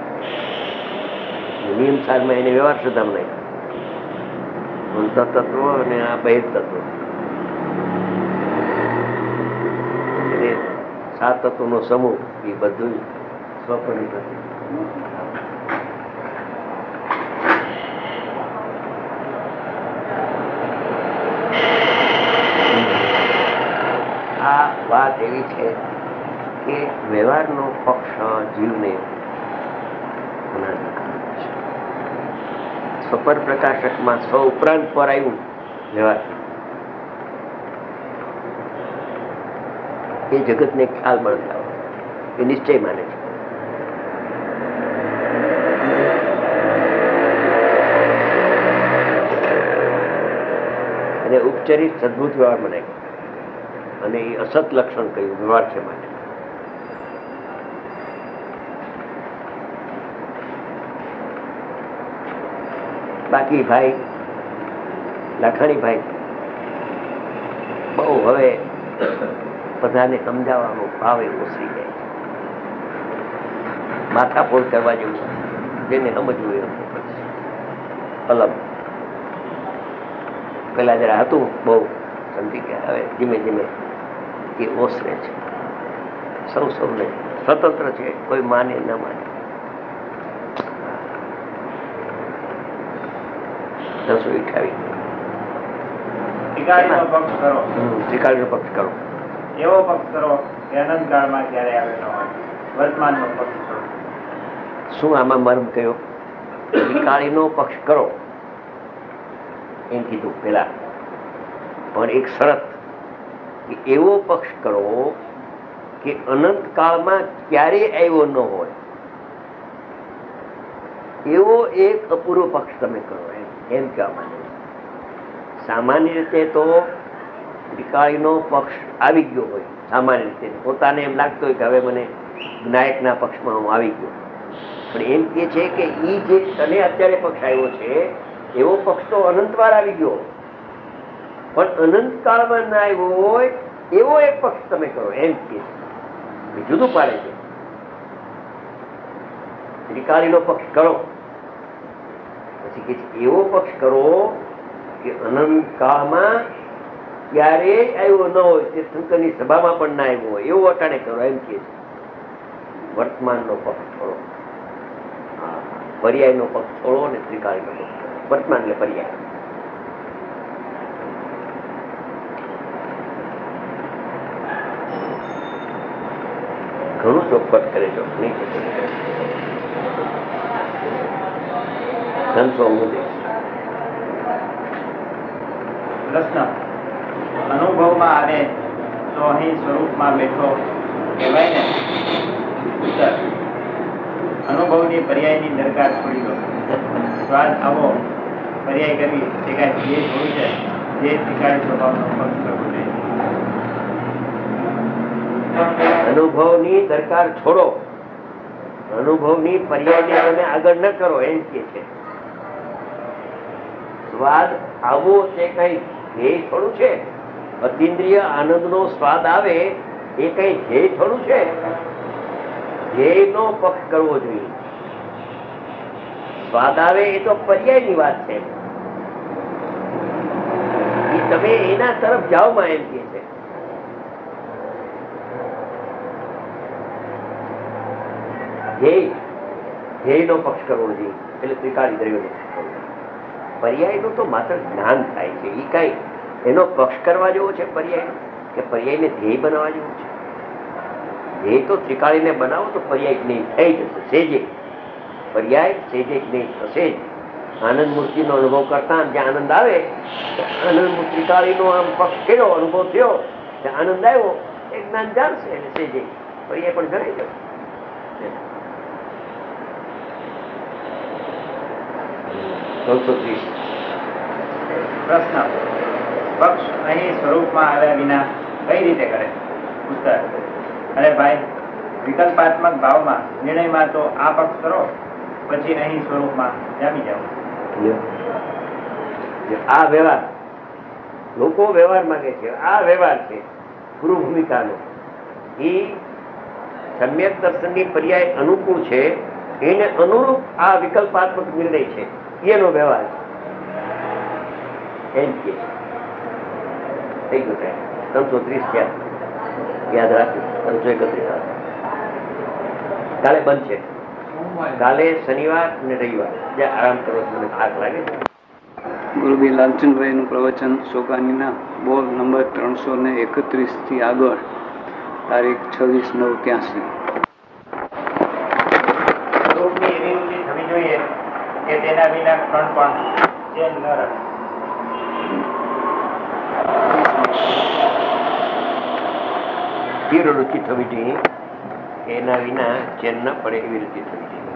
નિયમ સારમાં એને વ્યવહાર શ્રદ્ધામાં નહીં, તત્વ અને આ બહિર્તત્વ, એટલે 7 તત્વોનો સમૂહ એ બધું સ્વપનની પ્રતિ. આ વાત એવી છે કે વ્યવહારનો પક્ષ જીવને સ્વપન પ્રકાશકમાં સ્વ ઉપરાંત પર આવ્યું વ્યવહાર, એ જગતને ખ્યાલ મળતા હોય, એ નિશ્ચય માને છે. અને ઉપચરિત સદભૂત વ્યવહાર મનાય, અને એ અસત લક્ષણ કહ્યું વ્યવહાર છે માટે. બાકી ભાઈ લાખાણી ભાઈ બહુ હવે બધાને સમજાવવાનો ભાવ એ ઓસરી જાય, માથાફોડ કરવા જેવું છે. જેને સમજવું એ અલગ. પેલા જરા હતું બહુ સમજી ગયા, હવે ધીમે ધીમે એ ઓસરે છે. સૌને સ્વતંત્ર છે, કોઈ માને ન માને. રસોઈ ખાવી, ત્રિકાળનો પક્ષ કરો, ત્રિકાળનો પક્ષ કરો, એવો પક્ષ કરો કે અનંત કાળમાં ક્યારે આવે ન હોય. વર્તમાનનો પક્ષ કરો. શું આમાં મર્મ કયો? ત્રિકાળીનો પક્ષ કરો એમ કીધું પેલા, પણ એક શરત કે એવો પક્ષ કરો કે અનંત કાળમાં ક્યારેય આવ્યો ન હોય, એવો એક અપૂર્વ પક્ષ તમે કરો એમ કહેવા માંગે. સામાન્ય રીતે તો ત્રિકાળીનો પક્ષ આવી ગયો હોય, સામાન્ય રીતે પોતાને એમ લાગતું હોય કે હવે મને જ્ઞાયકના પક્ષમાં હું આવી ગયો, પણ એમ કે છે કે ઈ જે તને અત્યારે પક્ષ આવ્યો છે એવો પક્ષ તો અનંતવાર આવી ગયો, પણ અનંત કાળમાં ના આવ્યો હોય એવો એક પક્ષ તમે કરો એમ કે જુદું પાડે છે. ત્રિકાળીનો પક્ષ કરો પછી કે એવો પક્ષ કરો કે અનંત કાળમાં ક્યારેય આવ્યો ન હોય, તે શંકરની સભામાં પણ ના આવ્યો હોય એવું અટાણે કરો એમ કે વર્તમાનનો પક્ષ છોડો, પર્યાયનો પક્ષ છોડો અને ત્રિકાળીનો પક્ષ છોડો. વર્તમાન એટલે પર્યાય. ઘણું ચોખવટ કરે છે, નહીં પ્રશ્ન અનુભવમાં આવે તો અહીં સ્વરૂપમાં બેઠો કહેવાય ને? ઉત્તર અનુભવની પર્યાયની દરકાર છોડી દો. સ્વાદ આવો પર્યાય કરવી તે કાંઈ જે જોયું છે જે ત્રિકાળી સ્વભાવનો પક્ષ કરવો જોઈએ. અનુભવની દરકાર છોડો, અનુભવની પર્યાયને તમે આગળ ન કરો એમ કે છે. સ્વાદ આવો તે કઈ ધ્યેય થોડું છે. અતિન્દ્રિય આનંદનો સ્વાદ આવે એ કઈ ધ્યેય થોડું છે. ધ્યેયનો પક્ષ કરવો જોઈએ. સ્વાદ આવે એ તો પર્યાયની વાત છે. તમે એના તરફ જાઓ માં એમ કે છે. ધ્યેયનો પક્ષ કરવો જોઈએ એટલે ત્રિકાળી દ્રવ્યનો પક્ષ કરવો. પર્યાયનું તો માત્ર જ્ઞાન થાય છે. એ કઈ એનો પક્ષ કરવા જેવો છે પર્યાય કે પર્યાયને ધ્યેય બનાવવા જેવું છે? ધ્યેય તો ત્રિકાળીને બનાવો તો પર્યાય જ્ઞેય થઈ જશે સેજે. પર્યાય સેજે જ્ઞેય થશે જ. આનંદ મૂર્તિનો અનુભવ કરતા જ્યાં આનંદ આવે, આનંદ ત્રિકાળીનો આમ પક્ષ કર્યો, અનુભવ થયો, ત્યાં આનંદ આવ્યો, એ જ્ઞાન જાણશે એટલે સેજે પર્યાય પણ જણાઈ જશે. પ્રશ્ન, પક્ષ અહીં સ્વરૂપમાં આવ્યા વિના કઈ રીતે કરે? ઉત્તર, અરે ભાઈ, વિકલ્પાત્મક ભાવમાં નિર્ણયમાં તો આ પક્ષ કરો, પછી અહીં સ્વરૂપમાં જામી જાઓ. આ વ્યવહાર લોકો વ્યવહાર માંગે છે. આ વ્યવહાર છે ગુરુ ભૂમિકાનો. એ સમ્યક દર્શનની પર્યાય અનુકૂળ છે, એને અનુરૂપ આ વિકલ્પાત્મક નિર્ણય છે, એનો વ્યવહાર એમ કે થઈ ગયું. 330 થયા, યાદ રાખ્યું. 331 કાલે બંધ છે. કાલે શનિવાર અને રવિવાર જ્યાં આરામ કરો મને થાક લાગે છે. ગુરુબી લાલચંદભાઈનું પ્રવચન શોકાનીના બોલ નંબર 331 થી આગળ, તારીખ 26/9/83. સ્વરૂપની એવી રુચિ થવી જોઈએ કે તેના વિના ક્ષણ પણ ચેન ન રહે. તીવ્ર રુચિ થવી જોઈએ, એના વિના ચેન ન પડે એવી રુચિ થવી જોઈએ.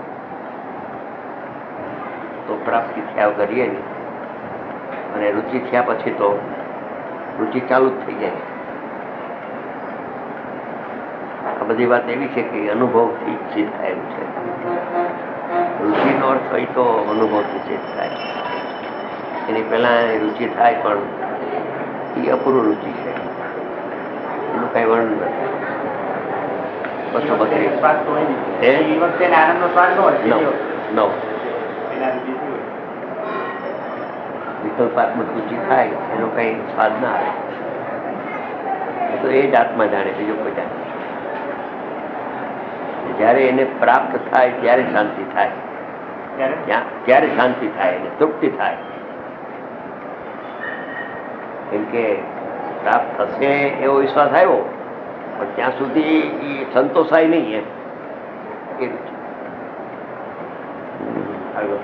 તો પ્રાપ્તિ થયા કરીએ ને, અને રુચિ થયા પછી તો રુચિ ચાલુ જ થઈ જાય. આ બધી વાત એવી છે કે અનુભવથી સિદ્ધ થાય એવું છે. રુચિનો અર્થ હોય તો અનુભવથી સિદ્ધ થાય. એની પહેલા રુચિ થાય પણ એ અપૂર્વ રુચિ છે, એનું કઈ વર્ણન નથી. 232 વિકલ્પાત્મક રુચિ થાય એનો કઈ સ્વાદ ના આવે. તો એ જ આત્મા જાણે, બીજો કોઈ જાણે. જયારે એને પ્રાપ્ત થાય ત્યારે શાંતિ થાય, ત્યારે શાંતિ થાય, એને તૃપ્તિ થાય. કેમ કે પ્રાપ્ત થશે એવો વિશ્વાસ આવ્યો, પણ ત્યાં સુધી એ સંતોષાય નહીં એમ. એ રીતે આગળ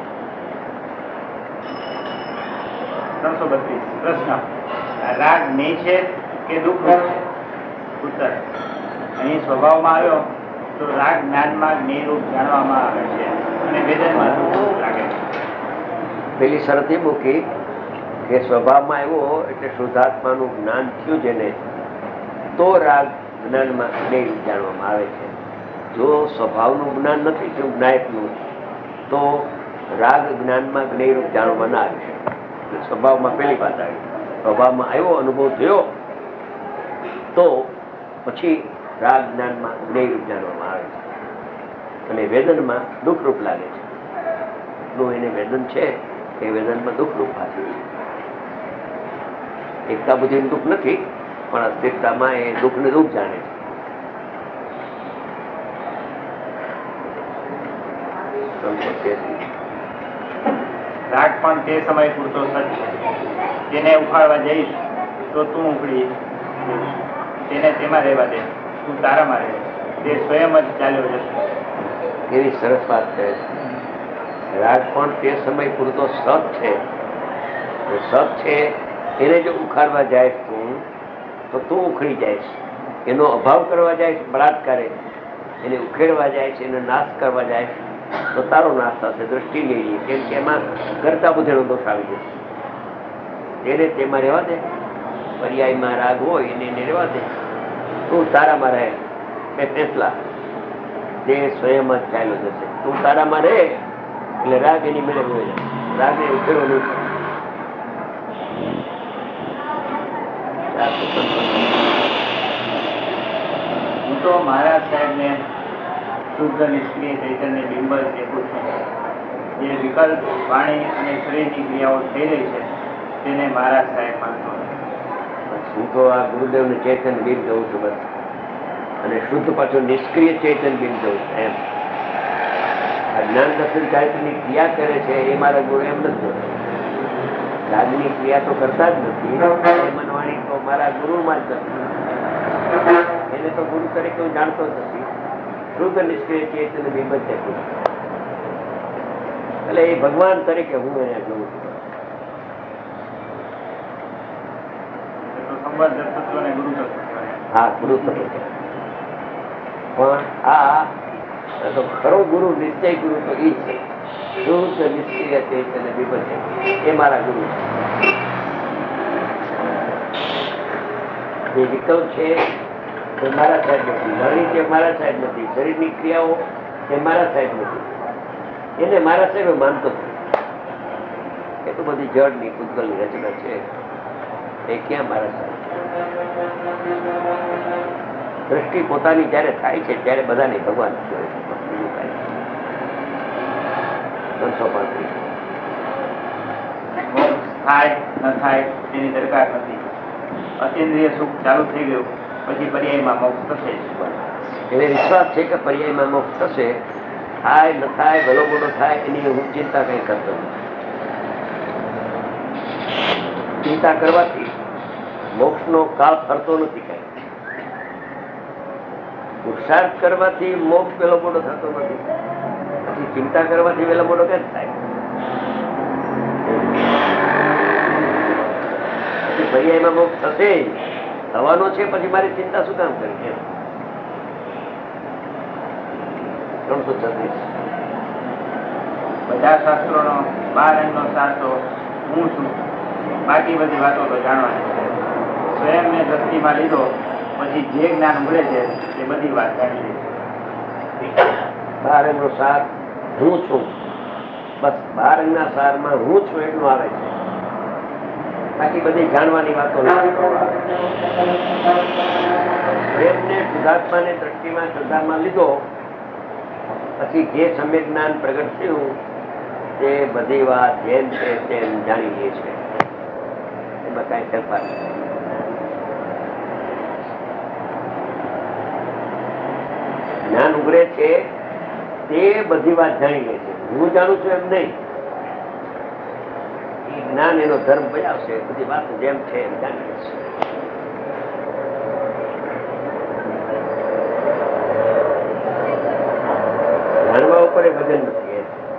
332 પ્રશ્ન, રાગ જ્ઞેય છે કે દુઃખ છે? ઉત્તર, અહીં સ્વભાવમાં આવ્યો તો રાગ જ્ઞાનમાં જ્ઞેય રૂપ જાણવામાં આવે છે અને વેદનમાં દુઃખ લાગે છે. પેલી શરત એ મૂકી કે સ્વભાવમાં આવ્યો એટલે શુદ્ધાત્માનું જ્ઞાન થયું જેને, તો રાગ જ્ઞાનમાં જ્ઞેય રૂપ જાણવામાં આવે છે. જો સ્વભાવનું જ્ઞાન નથી થયું જ્ઞાયકનું, તો રાગ જ્ઞાનમાં જ્ઞેય રૂપ જાણવામાં ના આવી શકે. સ્વભાવમાં પેલી વાત આવી, સ્વભાવમાં આવ્યો, અનુભવ થયો, તો પછી રાગ જ્ઞાનમાં જ્ઞેય રૂપ જાણવામાં આવે છે. અને વેદનમાં દુઃખરૂપ લાગે છે. એટલું એને વેદન છે એ વેદનમાં દુઃખરૂપ ભાષે છે. એકતા બુદ્ધિનું દુઃખ નથી, પણ અસ્થિરતામાં એ દુઃખને દુઃખ જાણે છે. રાગ પણ તે સમય પૂરતો સચ છે. તેને ઉખાડવા જઈશ તો તું ઉખડી જઈશ. તેને તેમાં રહેવા દે, તું તારામાં રહે, તે સ્વયં જ ચાલ્યો જશે. એવી સરસ વાત છે. રાગ પણ તે સમય પૂરતો સત છે. સત છે એને જો ઉખાડવા જાય તું, તો તું ઉખડી જાય. એનો અભાવ કરવા જાય બળાત્કારે, એને ઉખેડવા જાય છે, એનો નાશ કરવા જાય તો તારો નાશ થશે. દ્રષ્ટિ લઈ, કેમ કે એમાં કરતા બુદ્ધિનો દોષ આવી જશે. એને તેમાં રહેવા દે. પર્યાયમાં રાગ હોય એને રહેવા દે, તું તારામાં રહે. એ ફેસલા તે સ્વયં જ ચાલ્યો જશે. તું તારામાં રહે એટલે રાગ એની મેળે હોય જાય. રાગને ઉકેલો નહીં. શાસ્ત્ર સંતોનો. હું તો મહારાજ સાહેબને શુદ્ધ નિષ્ક્રિય ચૈતન્ય બિંબ જ દેખું છું. જે વિકલ્પ વાણી અને શરીરની ક્રિયાઓ થઈ રહી છે તેને મહારાજ સાહેબ માનતો નથી. હું તો આ ગુરુદેવનું ચેતન બિંબ જોઉં છું બસ, અને શુદ્ધ પાછું નિષ્ક્રિય ચેતન બિંબ જોઉં છું એમ. આ જ્ઞાન દર્શન ચારિત્રની ક્રિયા કરે છે એ મારા ગુરુ એમ નથી જોતા. રાગની ક્રિયા તો કરતા જ નથી. મનવાણી તો મારા ગુરુમાં જ નથી. એને તો ગુરુ તરીકે હું જાણતો જ નથી. શુદ્ધ નિષ્ક્રિય ચેતન બિંબ જ દેખું છું. એટલે એ ભગવાન તરીકે હું એને જોઉં છું. હા, ગુરુ તત્વ. પણ આ તો ખરો ગુરુ, નિશ્ચય ગુરુ તો એ છે. શુદ્ધ નિશ્ચય ચૈતન્ય બિંબ એ મારા ગુરુ છે. જે વિકલ્પ છે એ મારા સાહેબ નથી, વાણી કે મારા સાહેબ નથી, શરીરની ક્રિયાઓ એ મારા સાહેબ નથી. એને મારા સાહેબ માનતો નથી. એ તો બધી જળની પૂતગલની રચના છે. એ ક્યાં મારા સાહેબ? દ્રષ્ટિ પોતાની જયારે થાય છે ત્યારે બધાને ભગવાન જોડે છે. બીજું કાંઈ 335 થાય ન થાય તેની દરકાર નથી. અતિન્દ્રિય સુખ ચાલુ થઈ ગયું પછી પર્યાયમાં મોક્ષ થશે. એને વિશ્વાસ છે કે પર્યાયમાં મોક્ષ થશે. થાય ન થાય, ભલો મોટો થાય એની હું ચિંતા કઈ કરતો નથી. ચિંતા કરવાથી મોક્ષનો કાળ ફરતો નથી. કઈ પુરુષાર્થ કરવાથી મોક્ષ પેલો મોટો થતો નથી. પછી ચિંતા કરવાથી પેલો મોટો કેમ થાય? પછી પર્યાયમાં મોક્ષ થશે, થવાનો છે, પછી મારી ચિંતા શું કામ કરી? 336 બધા શાસ્ત્રોનો 12 અંગનો સાર તો હું છું. બાકી બધી વાતો તો જાણવાની છે. સ્વયંને દ્રષ્ટિમાં લીધો પછી જે જ્ઞાન મળે છે તે બધી વાત જાણી લે છે. 12 અંગનો સાર હું છું. બસ 12 અંગના સારમાં હું છું એટલું આવે છે. બાકી બધી જાણવાની વાતો પ્રેમને શુદ્ધાત્માને દ્રષ્ટિમાં શ્રદ્ધામાં લીધો પછી જે સમ્યક જ્ઞાન પ્રગટ થયું તે બધી વાત જેમ છે તેમ જાણી લે છે. એમાં કઈ ફેરફાર નથી. જ્ઞાન ઉઘરે છે તે બધી વાત જાણી લે છે. હું જાણું છું એમ નહીં. એ જ્ઞાન એનો ધર્મ બજાવશે. બધી વાત જેમ છે એમ જાણી લે છે. જાણવા ઉપર એ વજન નથી.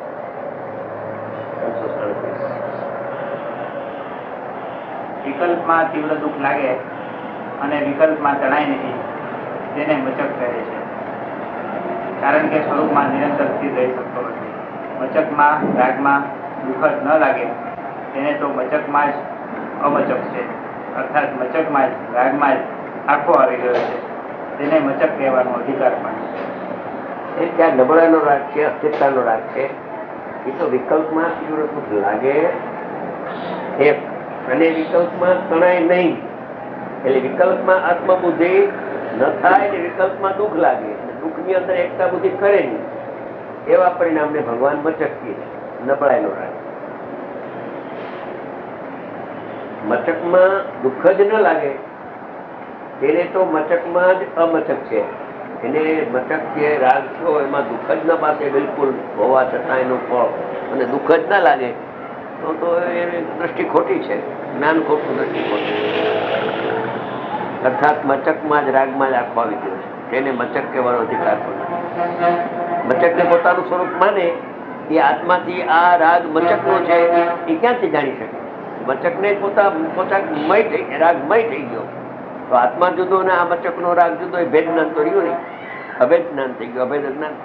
337 વિકલ્પમાં તીવ્ર દુઃખ લાગે અને વિકલ્પમાં તણાય નહીં તેને મચક કહે છે. કારણ કે સ્વરૂપમાં નિરંતર સ્થિર રહી શકતો નથી. મચકમાં રાગમાં દુઃખ જ ન લાગે તેને તો મચકમાં જ અમચક છે. અર્થાત મચકમાં જ રાગમાં જ આખો આવી ગયો છે. તેને મચક કહેવાનો અધિકાર પણ છે. એ ત્યાં નબળાનો રાગ છે, અસ્થિરતાનો રાગ છે. એ તો વિકલ્પમાં તીવ્ર દુઃખ લાગે એક, અને વિકલ્પમાં તણાય નહીં. એટલે વિકલ્પમાં આત્મબુદ્ધિ ન થાય ને વિકલ્પમાં દુઃખ લાગે, દુઃખની અંદર એકતા બુદ્ધિ કરે નહીં. એવા પરિણામને ભગવાન મચક કહે. નબળાઈનો રાગ. મચકમાં દુઃખ જ ન લાગે તેને તો મચકમાં જ અમચક છે. એને મચક જે રાગ છો એમાં દુઃખ જ ન પાસે બિલકુલ હોવા છતાં એનું ફળ અને દુઃખ જ ના લાગે તો એની દ્રષ્ટિ ખોટી છે. જ્ઞાન ખોટું, દ્રષ્ટિ ખોટી. અર્થાત મચકમાં જ રાગમાં જ આખો આવી ગયો છે. તેને મચક કહેવાનો અધિકાર પણ મચકને પોતાનું સ્વરૂપ માને એ આત્માથી આ રાગ મચકનો છે એ ક્યાંથી જાણી શકે? મચકને પોતા મય થઈ રાગમય થઈ ગયો તો આત્મા જુદો ને આ મચકનો રાગ જુદો. એ ભેદ જ્ઞાન તો રહ્યું નહીં. અભેદ જ્ઞાન થઈ ગયું. અભેદ જ્ઞાન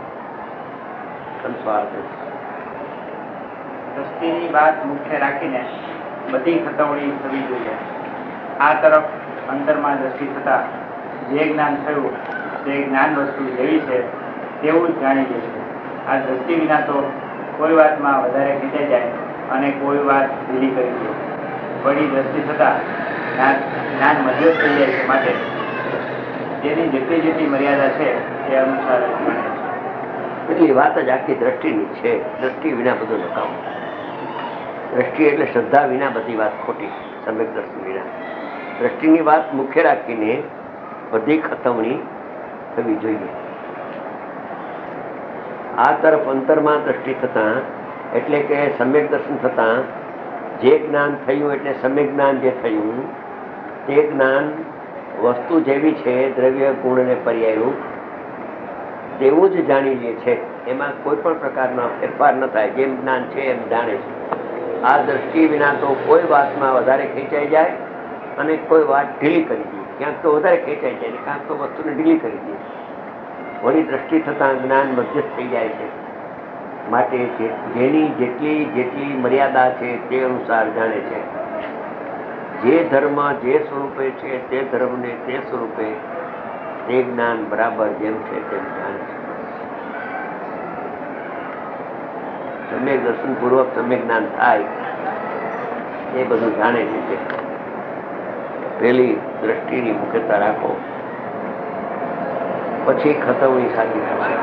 દ્રષ્ટિની વાત મુખ્ય રાખીને બધી ખતવણી થવી જોઈએ. આ તરફ અંતરમાં દ્રષ્ટિ થતા જે જ્ઞાન થયું તે જ્ઞાન વસ્તુ જેવી છે તેવું જ જાણી લે છે. આ દ્રષ્ટિ વિના તો કોઈ વાતમાં વધારે ખેંચાઈ જાય અને કોઈ વાત ઢીલી કરી દે. વળી દ્રષ્ટિ થતા જ્ઞાન જ્ઞાન મધ્યસ્થ થઈ જાય છે. માટે જેની જેટલી જેટલી મર્યાદા છે તે અનુસાર ગણે છે. એટલી વાત જ આખી દ્રષ્ટિની છે. દ્રષ્ટિ વિના બધું નકામ. દ્રષ્ટિ એટલે શ્રદ્ધા વિના બધી વાત ખોટી. સમ્યક દર્શન વિના દ્રષ્ટિની વાત મુખ્ય રાખીને બધી ખતમણી થવી જોઈએ. આ તરફ અંતરમાં દ્રષ્ટિ થતા એટલે કે સમ્યક દર્શન થતા જે જ્ઞાન થયું એટલે સમ્યક જ્ઞાન જે થયું તે જ્ઞાન વસ્તુ જેવી છે, દ્રવ્ય ગુણ અને પર્યાયનું તેવું જ જાણી લે છે. એમાં કોઈ પણ પ્રકારનો ફેરફાર ન થાય. જેમ જ્ઞાન છે એમ જાણે છે. આ દ્રષ્ટિ વિના તો કોઈ વાતમાં વધારે ખેંચાઈ જાય અને કોઈ વાત ઢીલી કરી દે. ક્યાંક તો વધારે ખેંચાઈ જાય, ક્યાંક તો વસ્તુને ઢીલી કરી દે. વળી દ્રષ્ટિ થતાં જ્ઞાન મધ્યસ્થ થઈ જાય છે. માટે જેની જેટલી જેટલી મર્યાદા છે તે અનુસાર જાણે છે. જે ધર્મ જે સ્વરૂપે છે તે ધર્મને તે સ્વરૂપે તે જ્ઞાન બરાબર જેમ છે તેમ જાણે છે. સમ્યક દર્શન પૂર્વક સમ્યક જ્ઞાન થાય એ બધું જાણે છે. પેલી દ્રષ્ટિની મુખ્યતા રાખો, પછી ખતવણી સાચી થશે.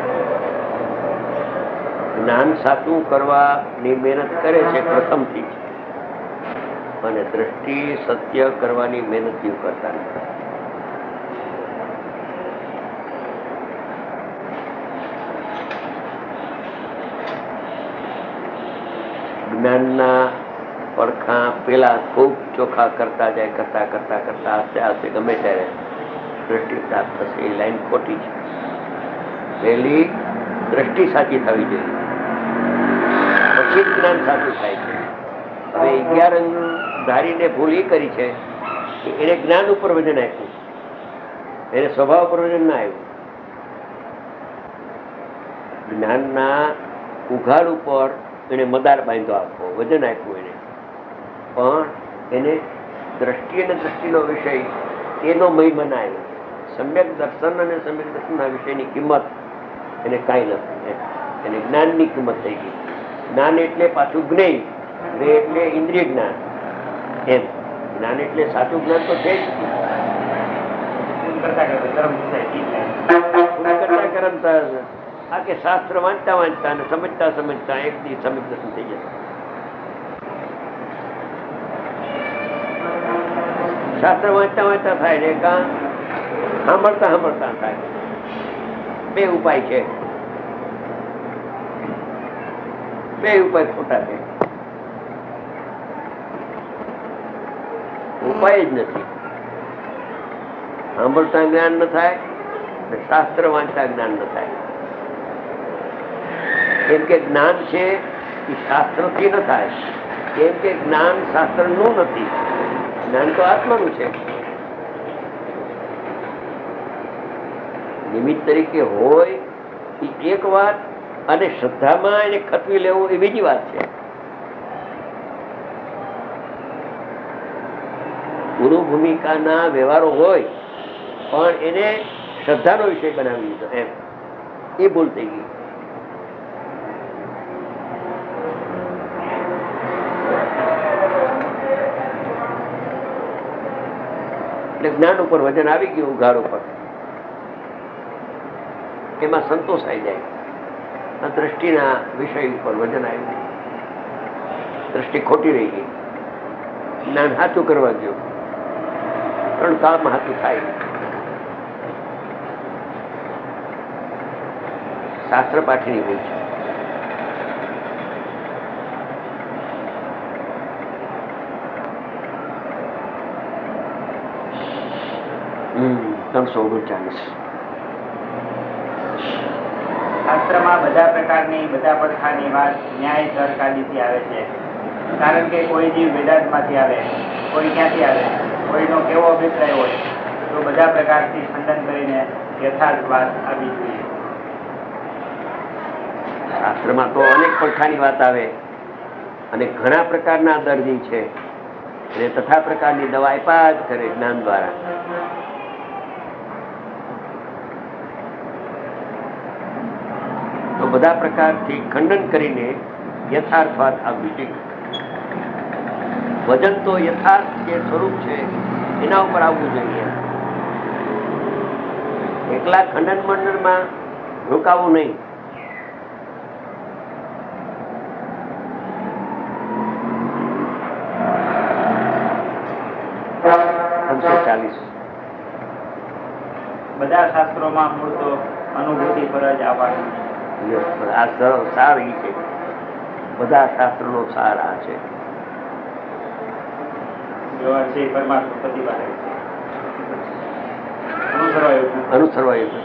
જ્ઞાન સાચું કરવાની મહેનત કરે છે પ્રથમથી, અને દ્રષ્ટિ સત્ય કરવાની મહેનત કરતા નથી. જ્ઞાનના પડખા પેલા ખૂબ ચોખ્ખા કરતા જાય, કરતા કરતા કરતા આસ્તે આસ્તે ગમે ત્યારે દ્રષ્ટિ પ્રાપ્ત થશે. એ લાઈન ખોટી છે. પહેલી દ્રષ્ટિ સાચી થવી જોઈએ, પછી જ્ઞાન સાચું થાય છે. હવે 11 અંગ ધારીને ભૂલ એ કરી છે કે એને જ્ઞાન ઉપર વજન આપ્યું, એને સ્વભાવ ઉપર વજન ના આવ્યું. જ્ઞાનના ઉઘાડ ઉપર એને મદાર બાંધો આપવો, વજન આપ્યું એને, પણ એને દ્રષ્ટિ અને દ્રષ્ટિનો વિષય એનો મહિમા ના આવ્યો. સમ્યક દર્શન અને સમ્યક દર્શનના વિષયની કિંમત એને કાંઈ નથી. એને જ્ઞાનની કિંમત થઈ ગઈ. જ્ઞાન એટલે પાછું જ્ઞેય, જ્ઞેય એટલે ઇન્દ્રિય જ્ઞાન. એમ જ્ઞાન એટલે સાચું જ્ઞાન તો છે જ. આ કે શાસ્ત્ર વાંચતા વાંચતા અને સમજતા સમજતા એક દી સમ્યક દર્શન થઈ જશે. શાસ્ત્ર વાંચતા વાંચતા થાય ને કાં સાંભળતા સાંભળતા થાય. બે ઉપાય છે, બે ઉપાય ખોટા છે. ઉપાય જ નથી. સાંભળતા જ્ઞાન ન થાય, શાસ્ત્ર વાંચતા જ્ઞાન ન થાય. કેમ કે જ્ઞાન છે એ શાસ્ત્રથી ન થાય. કેમ કે જ્ઞાન શાસ્ત્રનું નથી, જ્ઞાન તો આત્માનું છે. નિમિત્ત તરીકે હોય એ એક વાત, અને શ્રદ્ધામાં એને ખતવી લેવું એ બીજી વાત છે. ગુરુ ભૂમિકાના વ્યવહારો હોય પણ એને શ્રદ્ધાનો વિષય બનાવી દીધો, એમ એ ભૂલ થઈ ગઈ. એટલે જ્ઞાન ઉપર વજન આવી ગયું, ઉઘાડ ઉપર, એમાં સંતોષ આવી જાય. દ્રષ્ટિના વિષય ઉપર વજન આવી ગયું, દ્રષ્ટિ ખોટી રહી ગઈ. જ્ઞાન સાચું કરવા ગયું, 3 કાળમાં સાચું થાય. શાસ્ત્ર પાઠની ભૂલ છે. શાસ્ત્રમાં બધા પ્રકારની બધા પડખાની વાત ન્યાય તર્ક આદિથી આવે છે. કારણ કે કોઈ જીવ વેદાંતમાંથી આવે, કોઈ ક્યાંથી આવે, કોઈનો કેવો અભિપ્રાય હોય, તો બધા પ્રકારથી ખંડન કરીને યથાર્થ વાત આવી જોઈએ. શાસ્ત્રમાં તો અનેક પડખાની વાત આવે અને ઘણા પ્રકારના દર્દી છે, અને તથા પ્રકારની દવા આપ્યા જ કરે જ્ઞાન દ્વારા. તો બધા પ્રકારથી ખંડન કરીને યથાર્થ વાત આવવી જોઈએ. વજન તો યથાર્થ જે સ્વરૂપ છે એના ઉપર આવવું જોઈએ. એકલા ખંડન મંડળમાં રોકાવું નહીં. બધા શાસ્ત્રોમાં મૂળ તો અનુભૂતિ પર જ આવવાનું. આ સાર એ છે, બધા શાસ્ત્રોનો સાર આ છે. વ્યવહાર છે પરમાત્મા પ્રતિભા અનુસરવા યોગ્ય.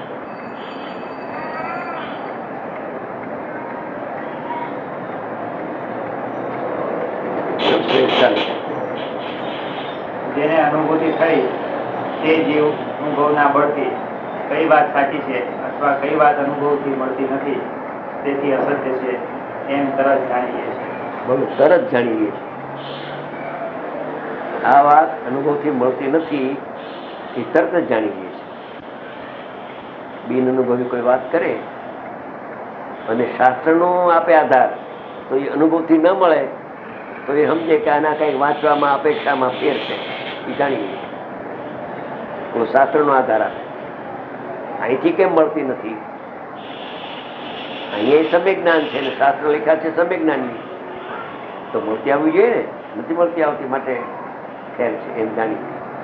જેને અનુભૂતિ થઈ તે જીવ અનુભવના બળથી કઈ વાત સાચી છે અથવા કઈ વાત અનુભવથી મળતી નથી તેથી અસત્ય છે એમ તરત જાણીએ છીએ. બહુ તરત જાણીએ છીએ. આ વાત અનુભવથી મળતી નથી એ તરત જ જાણીએ છીએ. બિન અનુભવી કોઈ વાત કરે અને શાસ્ત્રનો આપે આધાર તો એ અનુભવથી ન મળે તો એ સમજે કે આના કંઈક વાંચવામાં અપેક્ષામાં ફેર છે, એ જાણીએ. કોઈ શાસ્ત્રનો આધાર આપે અહીંથી કેમ મળતી નથી, અહીંયા સમ્ય જ્ઞાન છે ને શાસ્ત્ર લખ્યા છે સમ્ય જ્ઞાનની, તો મળતી આવવી જોઈએ ને, નથી મળતી આવતી માટે ફેર છે એમ જાણી.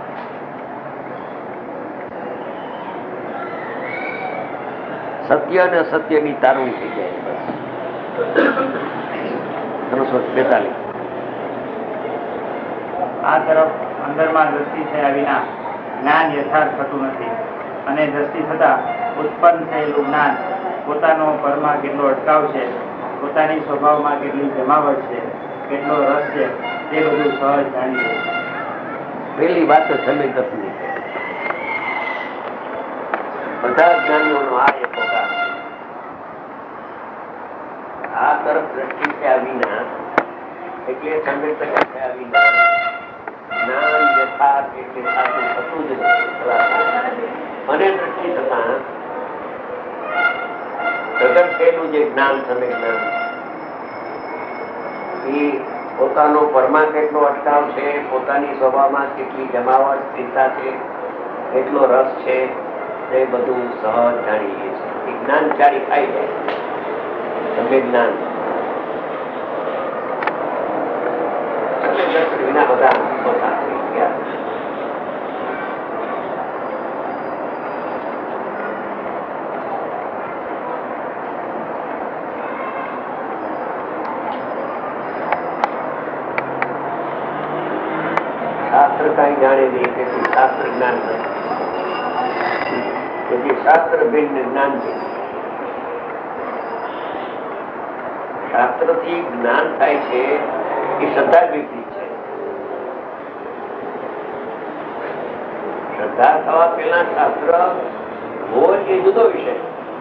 સત્ય અને અસત્યની તારવણી થઈ જાય. બસ 342. આ તરફ અંદરમાં દ્રષ્ટિ થયા વિના જ્ઞાન યથાર્થ થતું નથી અને દ્રષ્ટિ થતા ઉત્પન્ન થયેલું જ્ઞાન પોતાનો પરમાં કેટલો અટકાવ છે, પોતાની સ્વભાવમાં કેટલી જમાવટ છે, કેટલો રસ છે, તે બધું સહજ જાણી લે. પહેલી વાત તો સમય ગતની છે. બધા જ્ઞાનીઓનો આ એક પ્રકાર. આ તરફ દ્રષ્ટિ થયા વિના એટલે સમય થયા વિના જ્ઞાન યથાર્થ એટલે સાચું થતું જ નથી. અને દ્રષ્ટિ થતા પ્રગટ થયેલું જે જ્ઞાન સમય જ્ઞાન એ પોતાનો પરમાં કેટલો અટકાવ છે, પોતાની સ્વભાવમાં કેટલી જમાવટ સ્થિરતા છે, કેટલો રસ છે, તે બધું સહજ જાણીએ છીએ. જ્ઞાન ચારી ખાઈ જાય સમય જ્ઞાન વિના બધા પોતા થઈ ગયા. શાસ્ત્ર કઈ જાણે નહીં તેથી શાસ્ત્ર જ્ઞાન નથી, તેથી શાસ્ત્ર ભિન્ન જ્ઞાન છે. શાસ્ત્ર થી જ્ઞાન થાય છે એ શ્રદ્ધા વિપરીત છે. શ્રદ્ધા થવા પેલા શાસ્ત્ર હોય એ જુદો વિષય,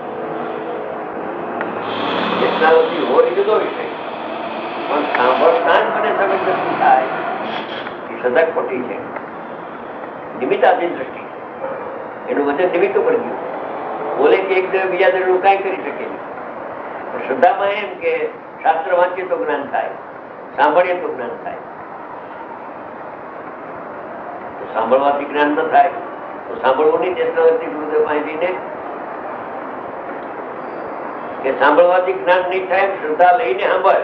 ટેકનોલોજી હોય એ જુદો વિષય, પણ સાંભળતા જ મને સમજ નથી થાય એ શ્રદ્ધા ખોટી છે. નિમિત્તાધીન દ્રષ્ટિ એનું વચન નિમિત્ત ઉપર ગયું બોલે કે એક દર બીજા દર નું કઈ કરી શકે નહીં. શ્રદ્ધામાં એમ કે શાસ્ત્ર વાંચીએ તો જ્ઞાન થાય, સાંભળીએ તો જ્ઞાન થાય. તો સાંભળવાથી જ્ઞાન ન થાય તો સાંભળવું નહીં. ટેકનોલોજી ગુરુદેવ માહિતીને કે સાંભળવાથી જ્ઞાન નહીં થાય, શ્રદ્ધા લઈને સાંભળ.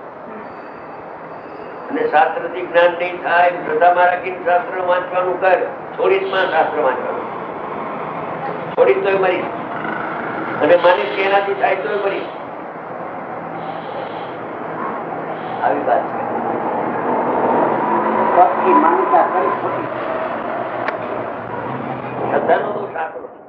અને શાસ્ત્ર થી જ્ઞાન નહીં થાય શ્રદ્ધામાં રાખીને શાસ્ત્ર વાંચવાનું કર. છોડીમાં શાસ્ત્ર વાંચવાનું છોડી તોય મરી, અને માની કે એનાથી થાય તોય મરી. આવી વાત છે. માન્યતા કરી શ્રદ્ધાનો તો શાસ્ત્ર